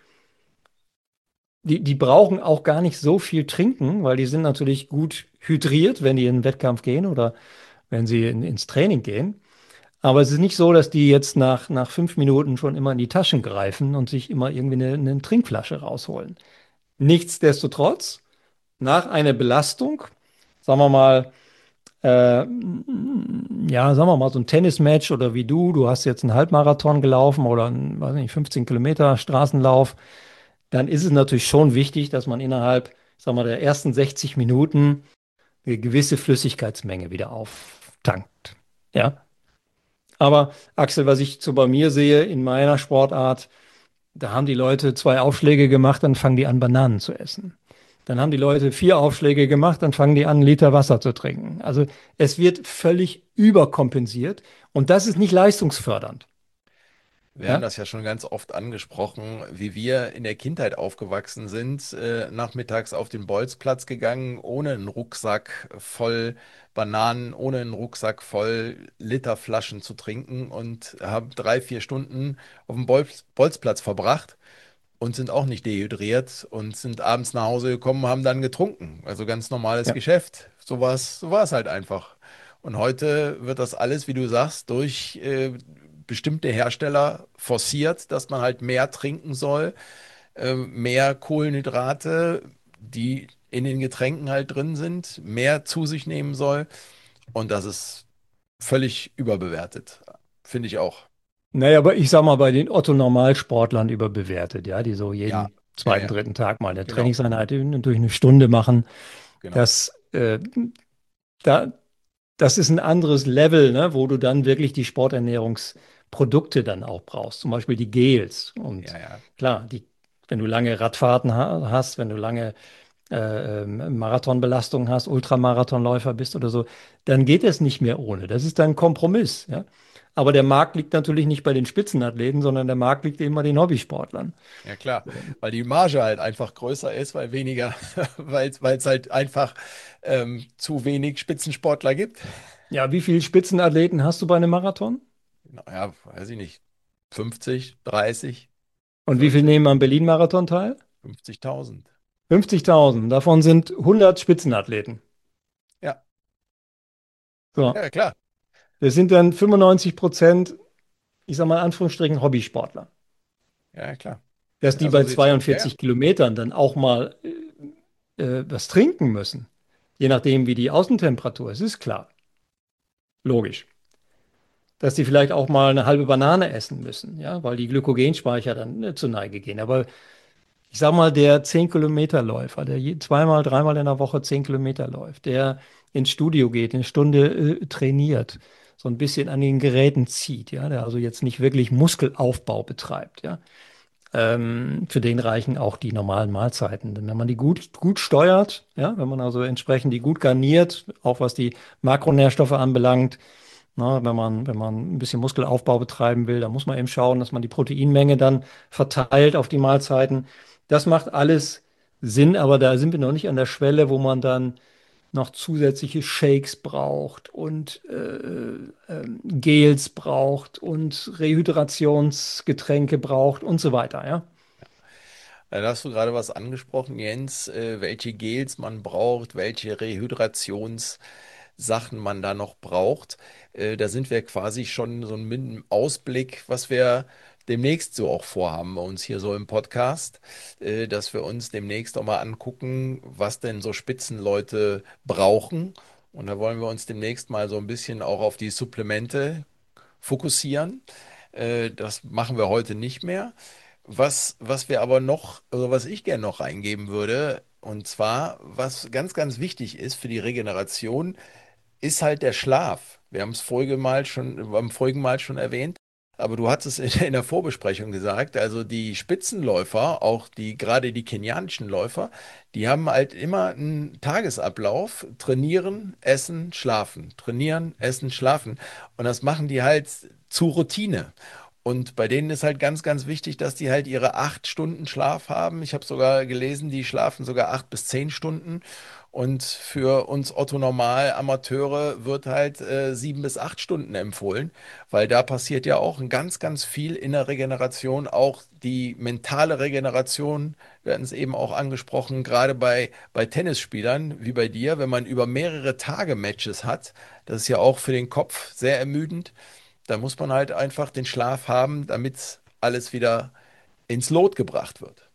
die, die brauchen auch gar nicht so viel trinken, weil die sind natürlich gut hydriert, wenn die in den Wettkampf gehen oder wenn sie in, ins Training gehen. Aber es ist nicht so, dass die jetzt nach, nach fünf Minuten schon immer in die Taschen greifen und sich immer irgendwie eine, eine Trinkflasche rausholen. Nichtsdestotrotz, nach einer Belastung, sagen wir mal, äh, ja, sagen wir mal, so ein Tennismatch oder wie du, du hast jetzt einen Halbmarathon gelaufen oder einen, weiß nicht, fünfzehn Kilometer Straßenlauf, dann ist es natürlich schon wichtig, dass man innerhalb, sagen wir, der ersten sechzig Minuten eine gewisse Flüssigkeitsmenge wieder auftankt. Ja. Aber Axel, was ich so bei mir sehe in meiner Sportart, da haben die Leute zwei Aufschläge gemacht, dann fangen die an, Bananen zu essen. Dann haben die Leute vier Aufschläge gemacht, dann fangen die an, einen Liter Wasser zu trinken. Also es wird völlig überkompensiert und das ist nicht leistungsfördernd. Wir haben Ja, das ja schon ganz oft angesprochen, wie wir in der Kindheit aufgewachsen sind, äh, nachmittags auf den Bolzplatz gegangen, ohne einen Rucksack voll Bananen, ohne einen Rucksack voll Literflaschen zu trinken und haben drei, vier Stunden auf dem Bolz Bolzplatz verbracht und sind auch nicht dehydriert und sind abends nach Hause gekommen, haben dann getrunken. Also ganz normales ja. Geschäft. So war es, so war es halt einfach. Und heute wird das alles, wie du sagst, durch äh, bestimmte Hersteller forciert, dass man halt mehr trinken soll, äh, mehr Kohlenhydrate, die in den Getränken halt drin sind, mehr zu sich nehmen soll. Und das ist völlig überbewertet. Finde ich auch. Naja, aber ich sag mal, bei den Otto-Normalsportlern überbewertet, ja, die so Ja, jeden ja, zweiten, ja, dritten Tag mal eine genau, Trainingseinheit in- durch eine Stunde machen, genau. das, äh, da, das ist ein anderes Level, ne, wo du dann wirklich die Sporternährungsprodukte dann auch brauchst, zum Beispiel die Gels. Und Ja, ja, klar, die, wenn du lange Radfahrten ha hast, wenn du lange äh, ähm, Marathonbelastung hast, Ultramarathonläufer bist oder so, dann geht es nicht mehr ohne. Das ist dann ein Kompromiss, ja. Aber der Markt liegt natürlich nicht bei den Spitzenathleten, sondern der Markt liegt eben bei den Hobbysportlern. ja klar, weil die Marge halt einfach größer ist, weil weniger, weil weil es halt einfach ähm, zu wenig Spitzensportler gibt. Ja, wie viele Spitzenathleten hast du bei einem Marathon? Naja, weiß ich nicht, fünfzig, dreißig, Und wie viele vierzig, nehmen am Berlin-Marathon teil? fünfzigtausend. fünfzigtausend. Davon sind hundert Spitzenathleten. Ja, So, ja, klar. das sind dann fünfundneunzig Prozent, ich sage mal in Anführungsstrichen, Hobbysportler. Ja, klar. Dass die Ja, so bei sieht's aus. Ja, ja. zweiundvierzig Kilometern dann auch mal äh, äh, was trinken müssen, je nachdem, wie die Außentemperatur ist, ist klar. Logisch. Dass die vielleicht auch mal eine halbe Banane essen müssen, ja, weil die Glykogenspeicher dann äh, zur Neige gehen. Aber ich sag mal, der zehn Kilometer Läufer, der je, zweimal, dreimal in der Woche zehn Kilometer läuft, der ins Studio geht, eine Stunde äh, trainiert, so ein bisschen an den Geräten zieht, ja, der also jetzt nicht wirklich Muskelaufbau betreibt, ja, ähm, für den reichen auch die normalen Mahlzeiten. Denn wenn man die gut, gut steuert, ja, wenn man also entsprechend die gut garniert, auch was die Makronährstoffe anbelangt, na, wenn man, wenn man ein bisschen Muskelaufbau betreiben will, dann muss man eben schauen, dass man die Proteinmenge dann verteilt auf die Mahlzeiten. Das macht alles Sinn, aber da sind wir noch nicht an der Schwelle, wo man dann noch zusätzliche Shakes braucht und äh, ähm, Gels braucht und Rehydrationsgetränke braucht und so weiter, ja. Da hast du gerade was angesprochen, Jens, äh, welche Gels man braucht, welche Rehydrationssachen man da noch braucht. Äh, da sind wir quasi schon so mit einem Ausblick, was wir demnächst so auch vorhaben bei uns hier so im Podcast, äh, dass wir uns demnächst auch mal angucken, was denn so Spitzenleute brauchen. Und da wollen wir uns demnächst mal so ein bisschen auch auf die Supplemente fokussieren. Äh, das machen wir heute nicht mehr. Was, was wir aber noch, also was ich gerne noch reingeben würde, und zwar, was ganz, ganz wichtig ist für die Regeneration, ist halt der Schlaf. Wir haben es vorigen Mal schon, beim vorigen Mal schon erwähnt, aber du hattest es in, in der Vorbesprechung gesagt, also die Spitzenläufer, auch die, gerade die kenianischen Läufer, die haben halt immer einen Tagesablauf, trainieren, essen, schlafen, trainieren, essen, schlafen. Und das machen die halt zur Routine. Und bei denen ist halt ganz, ganz wichtig, dass die halt ihre acht Stunden Schlaf haben. Ich habe sogar gelesen, die schlafen sogar acht bis zehn Stunden. Und für uns Otto-Normal-Amateure wird halt äh, sieben bis acht Stunden empfohlen, weil da passiert ja auch ein ganz, ganz viel in der Regeneration, auch die mentale Regeneration. Wir hatten es eben auch angesprochen, gerade bei, bei Tennisspielern wie bei dir, wenn man über mehrere Tage Matches hat, das ist ja auch für den Kopf sehr ermüdend. Da muss man halt einfach den Schlaf haben, damit alles wieder ins Lot gebracht wird.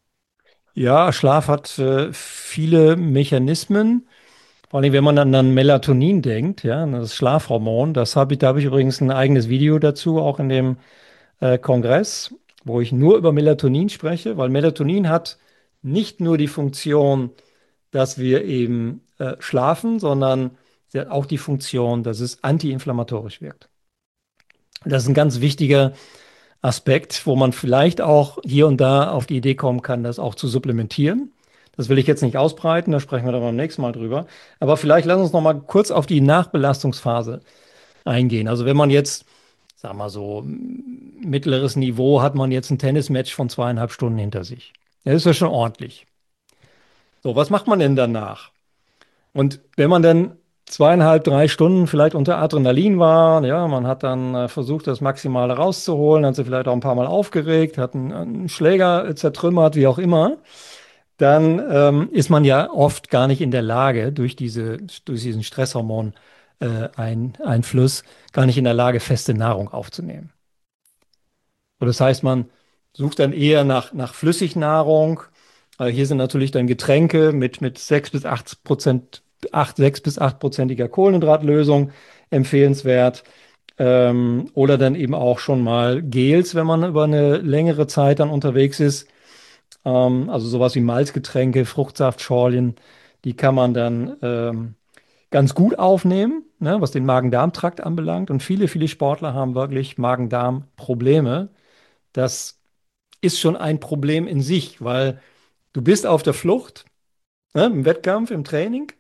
Ja, Schlaf hat äh, viele Mechanismen. Vor allem, wenn man dann an Melatonin denkt, ja, an das Schlafhormon, das habe ich, da habe ich übrigens ein eigenes Video dazu, auch in dem äh, Kongress, wo ich nur über Melatonin spreche, weil Melatonin hat nicht nur die Funktion, dass wir eben äh, schlafen, sondern sie hat auch die Funktion, dass es antiinflammatorisch wirkt. Das ist ein ganz wichtiger Aspekt, wo man vielleicht auch hier und da auf die Idee kommen kann, das auch zu supplementieren. Das will ich jetzt nicht ausbreiten, da sprechen wir dann beim nächsten Mal drüber. Aber vielleicht lass uns noch mal kurz auf die Nachbelastungsphase eingehen. Also wenn man jetzt, sag mal so, mittleres Niveau hat, man jetzt ein Tennismatch von zweieinhalb Stunden hinter sich. Das ist ja schon ordentlich. So, was macht man denn danach? Und wenn man dann zweieinhalb, drei Stunden vielleicht unter Adrenalin war, ja, man hat dann äh, versucht, das Maximale rauszuholen, hat sich vielleicht auch ein paar Mal aufgeregt, hat einen, einen Schläger äh, zertrümmert, wie auch immer, dann ähm, ist man ja oft gar nicht in der Lage, durch diese, durch diesen Stresshormon äh, ein, Einfluss, gar nicht in der Lage, feste Nahrung aufzunehmen. So, das heißt, man sucht dann eher nach, nach Flüssignahrung. Äh, hier sind natürlich dann Getränke mit, mit sechs bis acht Prozent, acht, sechs bis acht-prozentiger Kohlenhydratlösung empfehlenswert. Ähm, oder dann eben auch schon mal Gels, wenn man über eine längere Zeit dann unterwegs ist. Ähm, also sowas wie Malzgetränke, Fruchtsaftschorlen, die kann man dann ähm, ganz gut aufnehmen, ne, was den Magen-Darm-Trakt anbelangt. Und viele, viele Sportler haben wirklich Magen-Darm-Probleme. Das ist schon ein Problem in sich, weil du bist auf der Flucht, ne, im Wettkampf, im Training.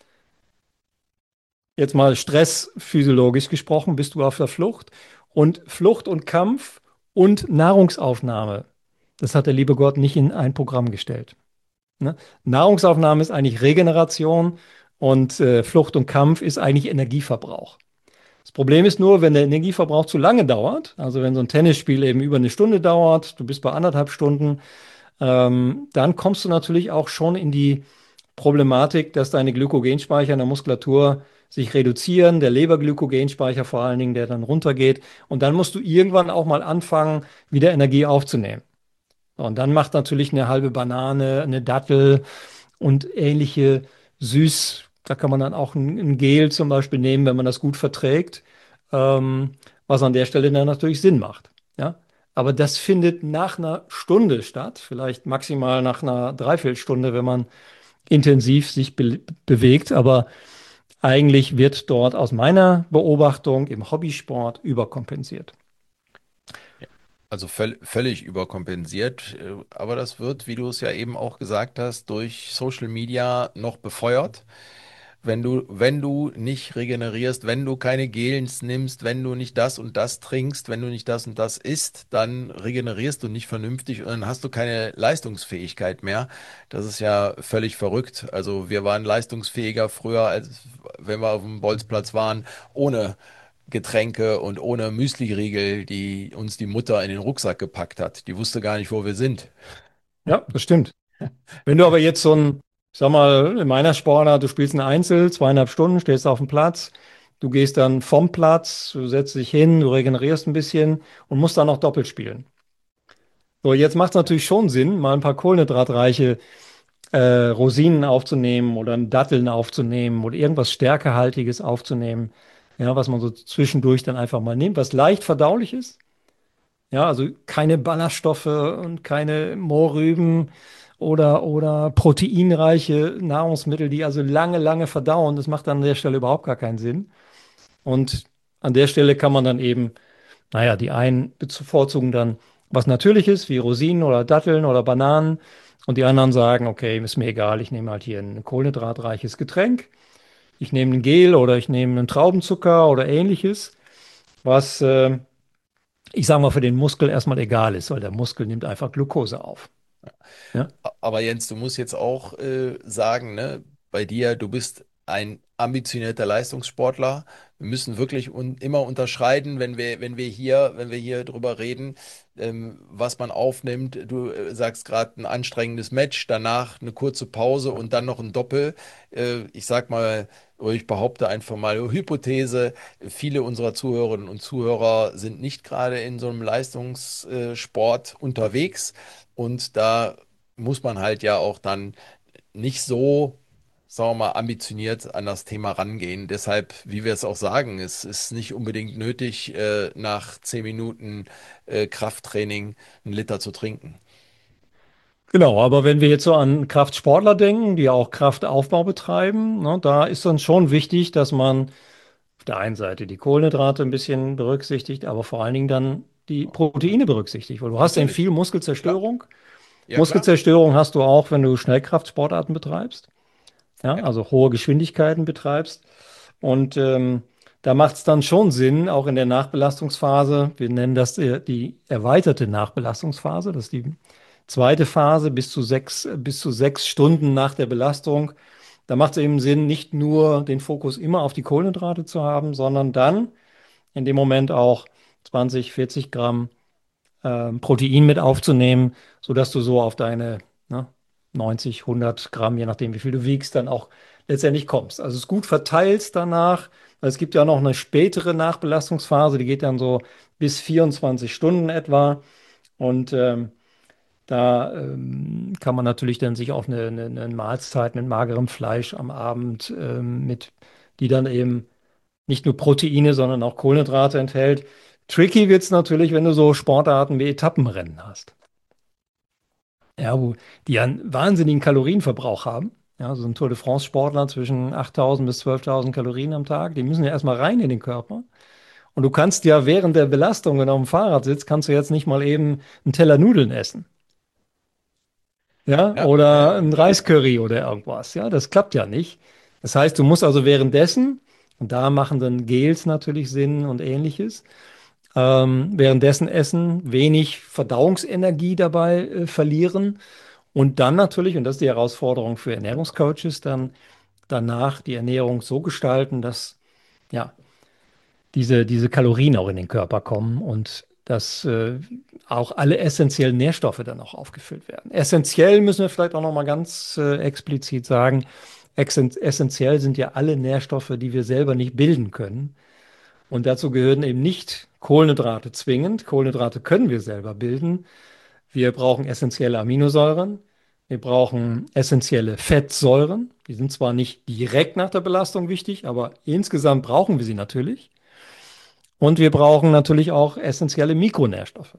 Jetzt mal stressphysiologisch gesprochen, bist du auf der Flucht. Und Flucht und Kampf und Nahrungsaufnahme, das hat der liebe Gott nicht in ein Programm gestellt. Ne? Nahrungsaufnahme ist eigentlich Regeneration und äh, Flucht und Kampf ist eigentlich Energieverbrauch. Das Problem ist nur, wenn der Energieverbrauch zu lange dauert, also wenn so ein Tennisspiel eben über eine Stunde dauert, du bist bei anderthalb Stunden, ähm, dann kommst du natürlich auch schon in die Problematik, dass deine Glykogenspeicher in der Muskulatur sich reduzieren, der Leberglykogenspeicher vor allen Dingen, der dann runtergeht. Und dann musst du irgendwann auch mal anfangen, wieder Energie aufzunehmen. Und dann macht natürlich eine halbe Banane, eine Dattel und ähnliche süß, da kann man dann auch ein, ein Gel zum Beispiel nehmen, wenn man das gut verträgt, ähm, was an der Stelle dann natürlich Sinn macht. Ja? Aber das findet nach einer Stunde statt, vielleicht maximal nach einer Dreiviertelstunde, wenn man intensiv sich be bewegt. Aber eigentlich wird dort aus meiner Beobachtung im Hobbysport überkompensiert. Also völ völlig überkompensiert, äh, aber das wird, wie du es ja eben auch gesagt hast, durch Social Media noch befeuert. Wenn du, wenn du nicht regenerierst, wenn du keine Gels nimmst, wenn du nicht das und das trinkst, wenn du nicht das und das isst, dann regenerierst du nicht vernünftig und dann hast du keine Leistungsfähigkeit mehr. Das ist ja völlig verrückt. Also wir waren leistungsfähiger früher, als wenn wir auf dem Bolzplatz waren, ohne Getränke und ohne Müsliriegel, die uns die Mutter in den Rucksack gepackt hat. Die wusste gar nicht, wo wir sind. Ja, das stimmt. Wenn du aber jetzt so ein, ich sag mal, in meiner Sportart, du spielst ein Einzel, zweieinhalb Stunden, stehst auf dem Platz, du gehst dann vom Platz, du setzt dich hin, du regenerierst ein bisschen und musst dann noch doppelt spielen. So, jetzt macht es natürlich schon Sinn, mal ein paar kohlenhydratreiche äh, Rosinen aufzunehmen oder Datteln aufzunehmen oder irgendwas Stärkehaltiges aufzunehmen, ja, was man so zwischendurch dann einfach mal nimmt, was leicht verdaulich ist. Ja, also keine Ballaststoffe und keine Mohrrüben oder, oder proteinreiche Nahrungsmittel, die also lange, lange verdauen. Das macht dann an der Stelle überhaupt gar keinen Sinn. Und an der Stelle kann man dann eben, naja, die einen bevorzugen dann was Natürliches, wie Rosinen oder Datteln oder Bananen. Und die anderen sagen, okay, ist mir egal, ich nehme halt hier ein kohlenhydratreiches Getränk. Ich nehme ein Gel oder ich nehme einen Traubenzucker oder ähnliches, was äh, ich sage mal, für den Muskel erstmal egal ist, weil der Muskel nimmt einfach Glucose auf. Ja, Aber Jens, du musst jetzt auch äh, sagen, ne, bei dir, du bist ein ambitionierter Leistungssportler. Wir müssen wirklich un immer unterscheiden, wenn wir, wenn wir hier, wenn wir hier drüber reden, ähm, was man aufnimmt. Du äh, sagst gerade ein anstrengendes Match, danach eine kurze Pause und dann noch ein Doppel. Äh, ich sag mal, oder ich behaupte einfach mal, Hypothese, viele unserer Zuhörerinnen und Zuhörer sind nicht gerade in so einem Leistungssport unterwegs. Und da muss man halt ja auch dann nicht so, sagen wir mal, ambitioniert an das Thema rangehen. Deshalb, wie wir es auch sagen, es ist nicht unbedingt nötig, äh, nach zehn Minuten äh, Krafttraining einen Liter zu trinken. genau. Aber wenn wir jetzt so an Kraftsportler denken, die auch Kraftaufbau betreiben, ne, da ist dann schon wichtig, dass man auf der einen Seite die Kohlenhydrate ein bisschen berücksichtigt, aber vor allen Dingen dann die Proteine berücksichtigt, weil du hast eben Natürlich, viel klar. Muskelzerstörung. Ja, klar. Muskelzerstörung hast du auch, wenn du Schnellkraftsportarten betreibst, ja, Ja. also hohe Geschwindigkeiten betreibst. Und ähm, da macht es dann schon Sinn, auch in der Nachbelastungsphase, wir nennen das äh, die erweiterte Nachbelastungsphase, das ist die zweite Phase bis zu sechs, bis zu sechs Stunden nach der Belastung. Da macht es eben Sinn, nicht nur den Fokus immer auf die Kohlenhydrate zu haben, sondern dann in dem Moment auch zwanzig, vierzig Gramm ähm, Protein mit aufzunehmen, sodass du so auf deine ne, neunzig, hundert Gramm, je nachdem, wie viel du wiegst, dann auch letztendlich kommst. Also es gut verteilst danach. Es gibt ja noch eine spätere Nachbelastungsphase, die geht dann so bis vierundzwanzig Stunden etwa. Und ähm, da ähm, kann man natürlich dann sich auf eine, eine, eine Mahlzeit mit magerem Fleisch am Abend ähm, mit, die dann eben nicht nur Proteine, sondern auch Kohlenhydrate enthält. Tricky wird es natürlich, wenn du so Sportarten wie Etappenrennen hast. Ja, wo die einen wahnsinnigen Kalorienverbrauch haben. Ja, so ein Tour de France-Sportler zwischen achttausend bis zwölftausend Kalorien am Tag, die müssen ja erstmal rein in den Körper. Und du kannst ja während der Belastung, wenn du auf dem Fahrrad sitzt, kannst du jetzt nicht mal eben einen Teller Nudeln essen. Ja, Ja, ja, oder ja, ein klar. Reiscurry oder irgendwas. Ja, das klappt ja nicht. Das heißt, du musst also währenddessen, und da machen dann Gels natürlich Sinn und ähnliches, ähm, währenddessen essen, wenig Verdauungsenergie dabei äh, verlieren und dann natürlich, und das ist die Herausforderung für Ernährungscoaches, dann danach die Ernährung so gestalten, dass ja, diese, diese Kalorien auch in den Körper kommen und dass äh, auch alle essentiellen Nährstoffe dann auch aufgefüllt werden. Essentiell müssen wir vielleicht auch noch mal ganz äh, explizit sagen, essen- essentiell sind ja alle Nährstoffe, die wir selber nicht bilden können. Und dazu gehören eben nicht Kohlenhydrate zwingend. Kohlenhydrate können wir selber bilden. Wir brauchen essentielle Aminosäuren. Wir brauchen essentielle Fettsäuren. Die sind zwar nicht direkt nach der Belastung wichtig, aber insgesamt brauchen wir sie natürlich. Und wir brauchen natürlich auch essentielle Mikronährstoffe.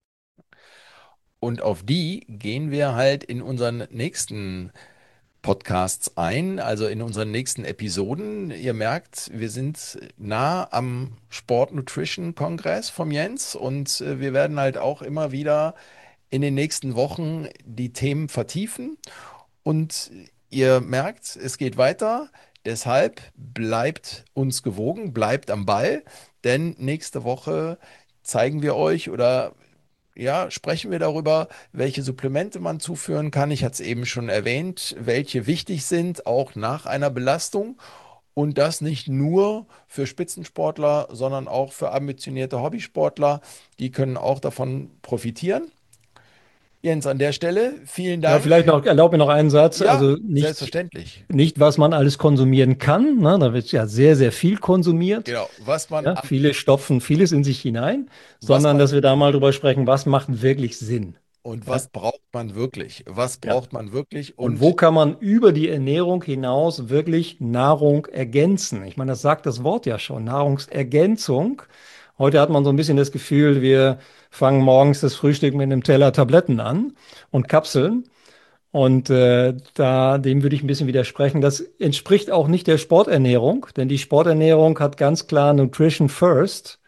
Und auf die gehen wir halt in unseren nächsten Podcasts ein, also in unseren nächsten Episoden. Ihr merkt, wir sind nah am Sport Nutrition Kongress vom Jens und äh, wir werden halt auch immer wieder in den nächsten Wochen die Themen vertiefen. Und ihr merkt, es geht weiter. Deshalb bleibt uns gewogen, bleibt am Ball, denn nächste Woche zeigen wir euch oder ja, sprechen wir darüber, welche Supplemente man zuführen kann. Ich hatte es eben schon erwähnt, welche wichtig sind, auch nach einer Belastung. Und das nicht nur für Spitzensportler, sondern auch für ambitionierte Hobbysportler. Die können auch davon profitieren. Jens, an der Stelle, vielen Ja, Dank. vielleicht noch, erlaub mir noch einen Satz. Ja, Also nicht, selbstverständlich. nicht, was man alles konsumieren kann. Ne? Da wird ja sehr, sehr viel konsumiert. Genau. Was man, Ja, am- viele stopfen vieles in sich hinein, was sondern man dass wir da mal drüber sprechen, was macht wirklich Sinn. und Ja, was braucht man wirklich? Was ja. braucht man wirklich? Und wo Und kann man über die Ernährung hinaus wirklich Nahrung ergänzen? Ich meine, das sagt das Wort ja schon, Nahrungsergänzung. Heute hat man so ein bisschen das Gefühl, wir fangen morgens das Frühstück mit einem Teller Tabletten an und Kapseln. Und äh, da, dem würde ich ein bisschen widersprechen. Das entspricht auch nicht der Sporternährung, denn die Sporternährung hat ganz klar Nutrition First.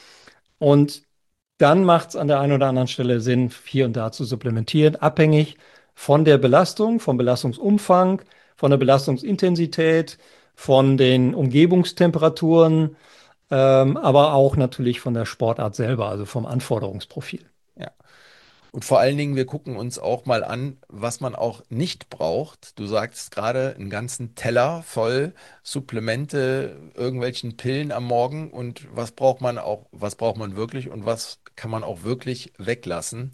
Und dann macht es an der einen oder anderen Stelle Sinn, hier und da zu supplementieren, abhängig von der Belastung, vom Belastungsumfang, von der Belastungsintensität, von den Umgebungstemperaturen, ähm, aber auch natürlich von der Sportart selber, also vom Anforderungsprofil. ja. Und vor allen Dingen, wir gucken uns auch mal an, was man auch nicht braucht. Du sagst gerade einen ganzen Teller voll Supplemente, irgendwelchen Pillen am Morgen und was braucht man auch, was braucht man wirklich und was kann man auch wirklich weglassen.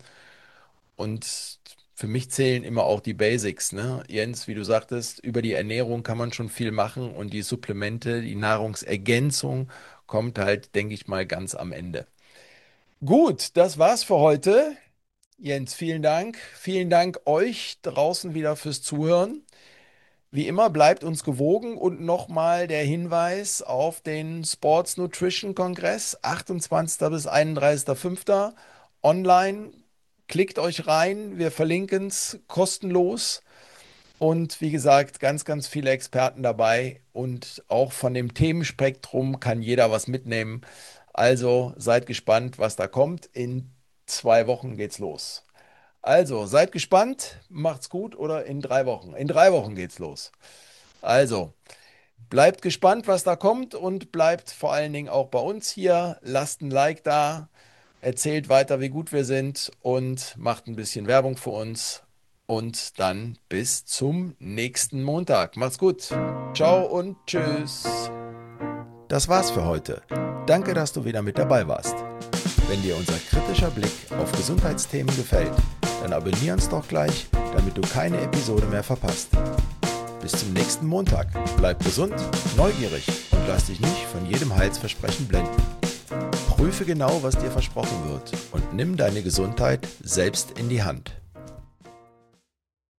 Und für mich zählen immer auch die Basics, ne? Jens, wie du sagtest, über die Ernährung kann man schon viel machen und die Supplemente, die Nahrungsergänzung kommt halt, denke ich mal, ganz am Ende. Gut, das war's für heute. Jens, vielen Dank. Vielen Dank euch draußen wieder fürs Zuhören. Wie immer bleibt uns gewogen und nochmal der Hinweis auf den Sports Nutrition Kongress, achtundzwanzigsten bis einunddreißigsten fünften online. Klickt euch rein, wir verlinken es kostenlos Und wie gesagt, ganz, ganz viele Experten dabei und auch von dem Themenspektrum kann jeder was mitnehmen. Also seid gespannt, was da kommt. In zwei Wochen geht's los. Also seid gespannt, macht's gut oder in drei Wochen. In drei Wochen geht's los. Also bleibt gespannt, was da kommt und bleibt vor allen Dingen auch bei uns hier. Lasst ein Like da, erzählt weiter, wie gut wir sind und macht ein bisschen Werbung für uns. Und dann bis zum nächsten Montag. Macht's gut. Ciao und tschüss. Das war's für heute. Danke, dass du wieder mit dabei warst. Wenn dir unser kritischer Blick auf Gesundheitsthemen gefällt, dann abonnier uns doch gleich, damit du keine Episode mehr verpasst. Bis zum nächsten Montag. Bleib gesund, neugierig und lass dich nicht von jedem Heilsversprechen blenden. Prüfe genau, was dir versprochen wird und nimm deine Gesundheit selbst in die Hand.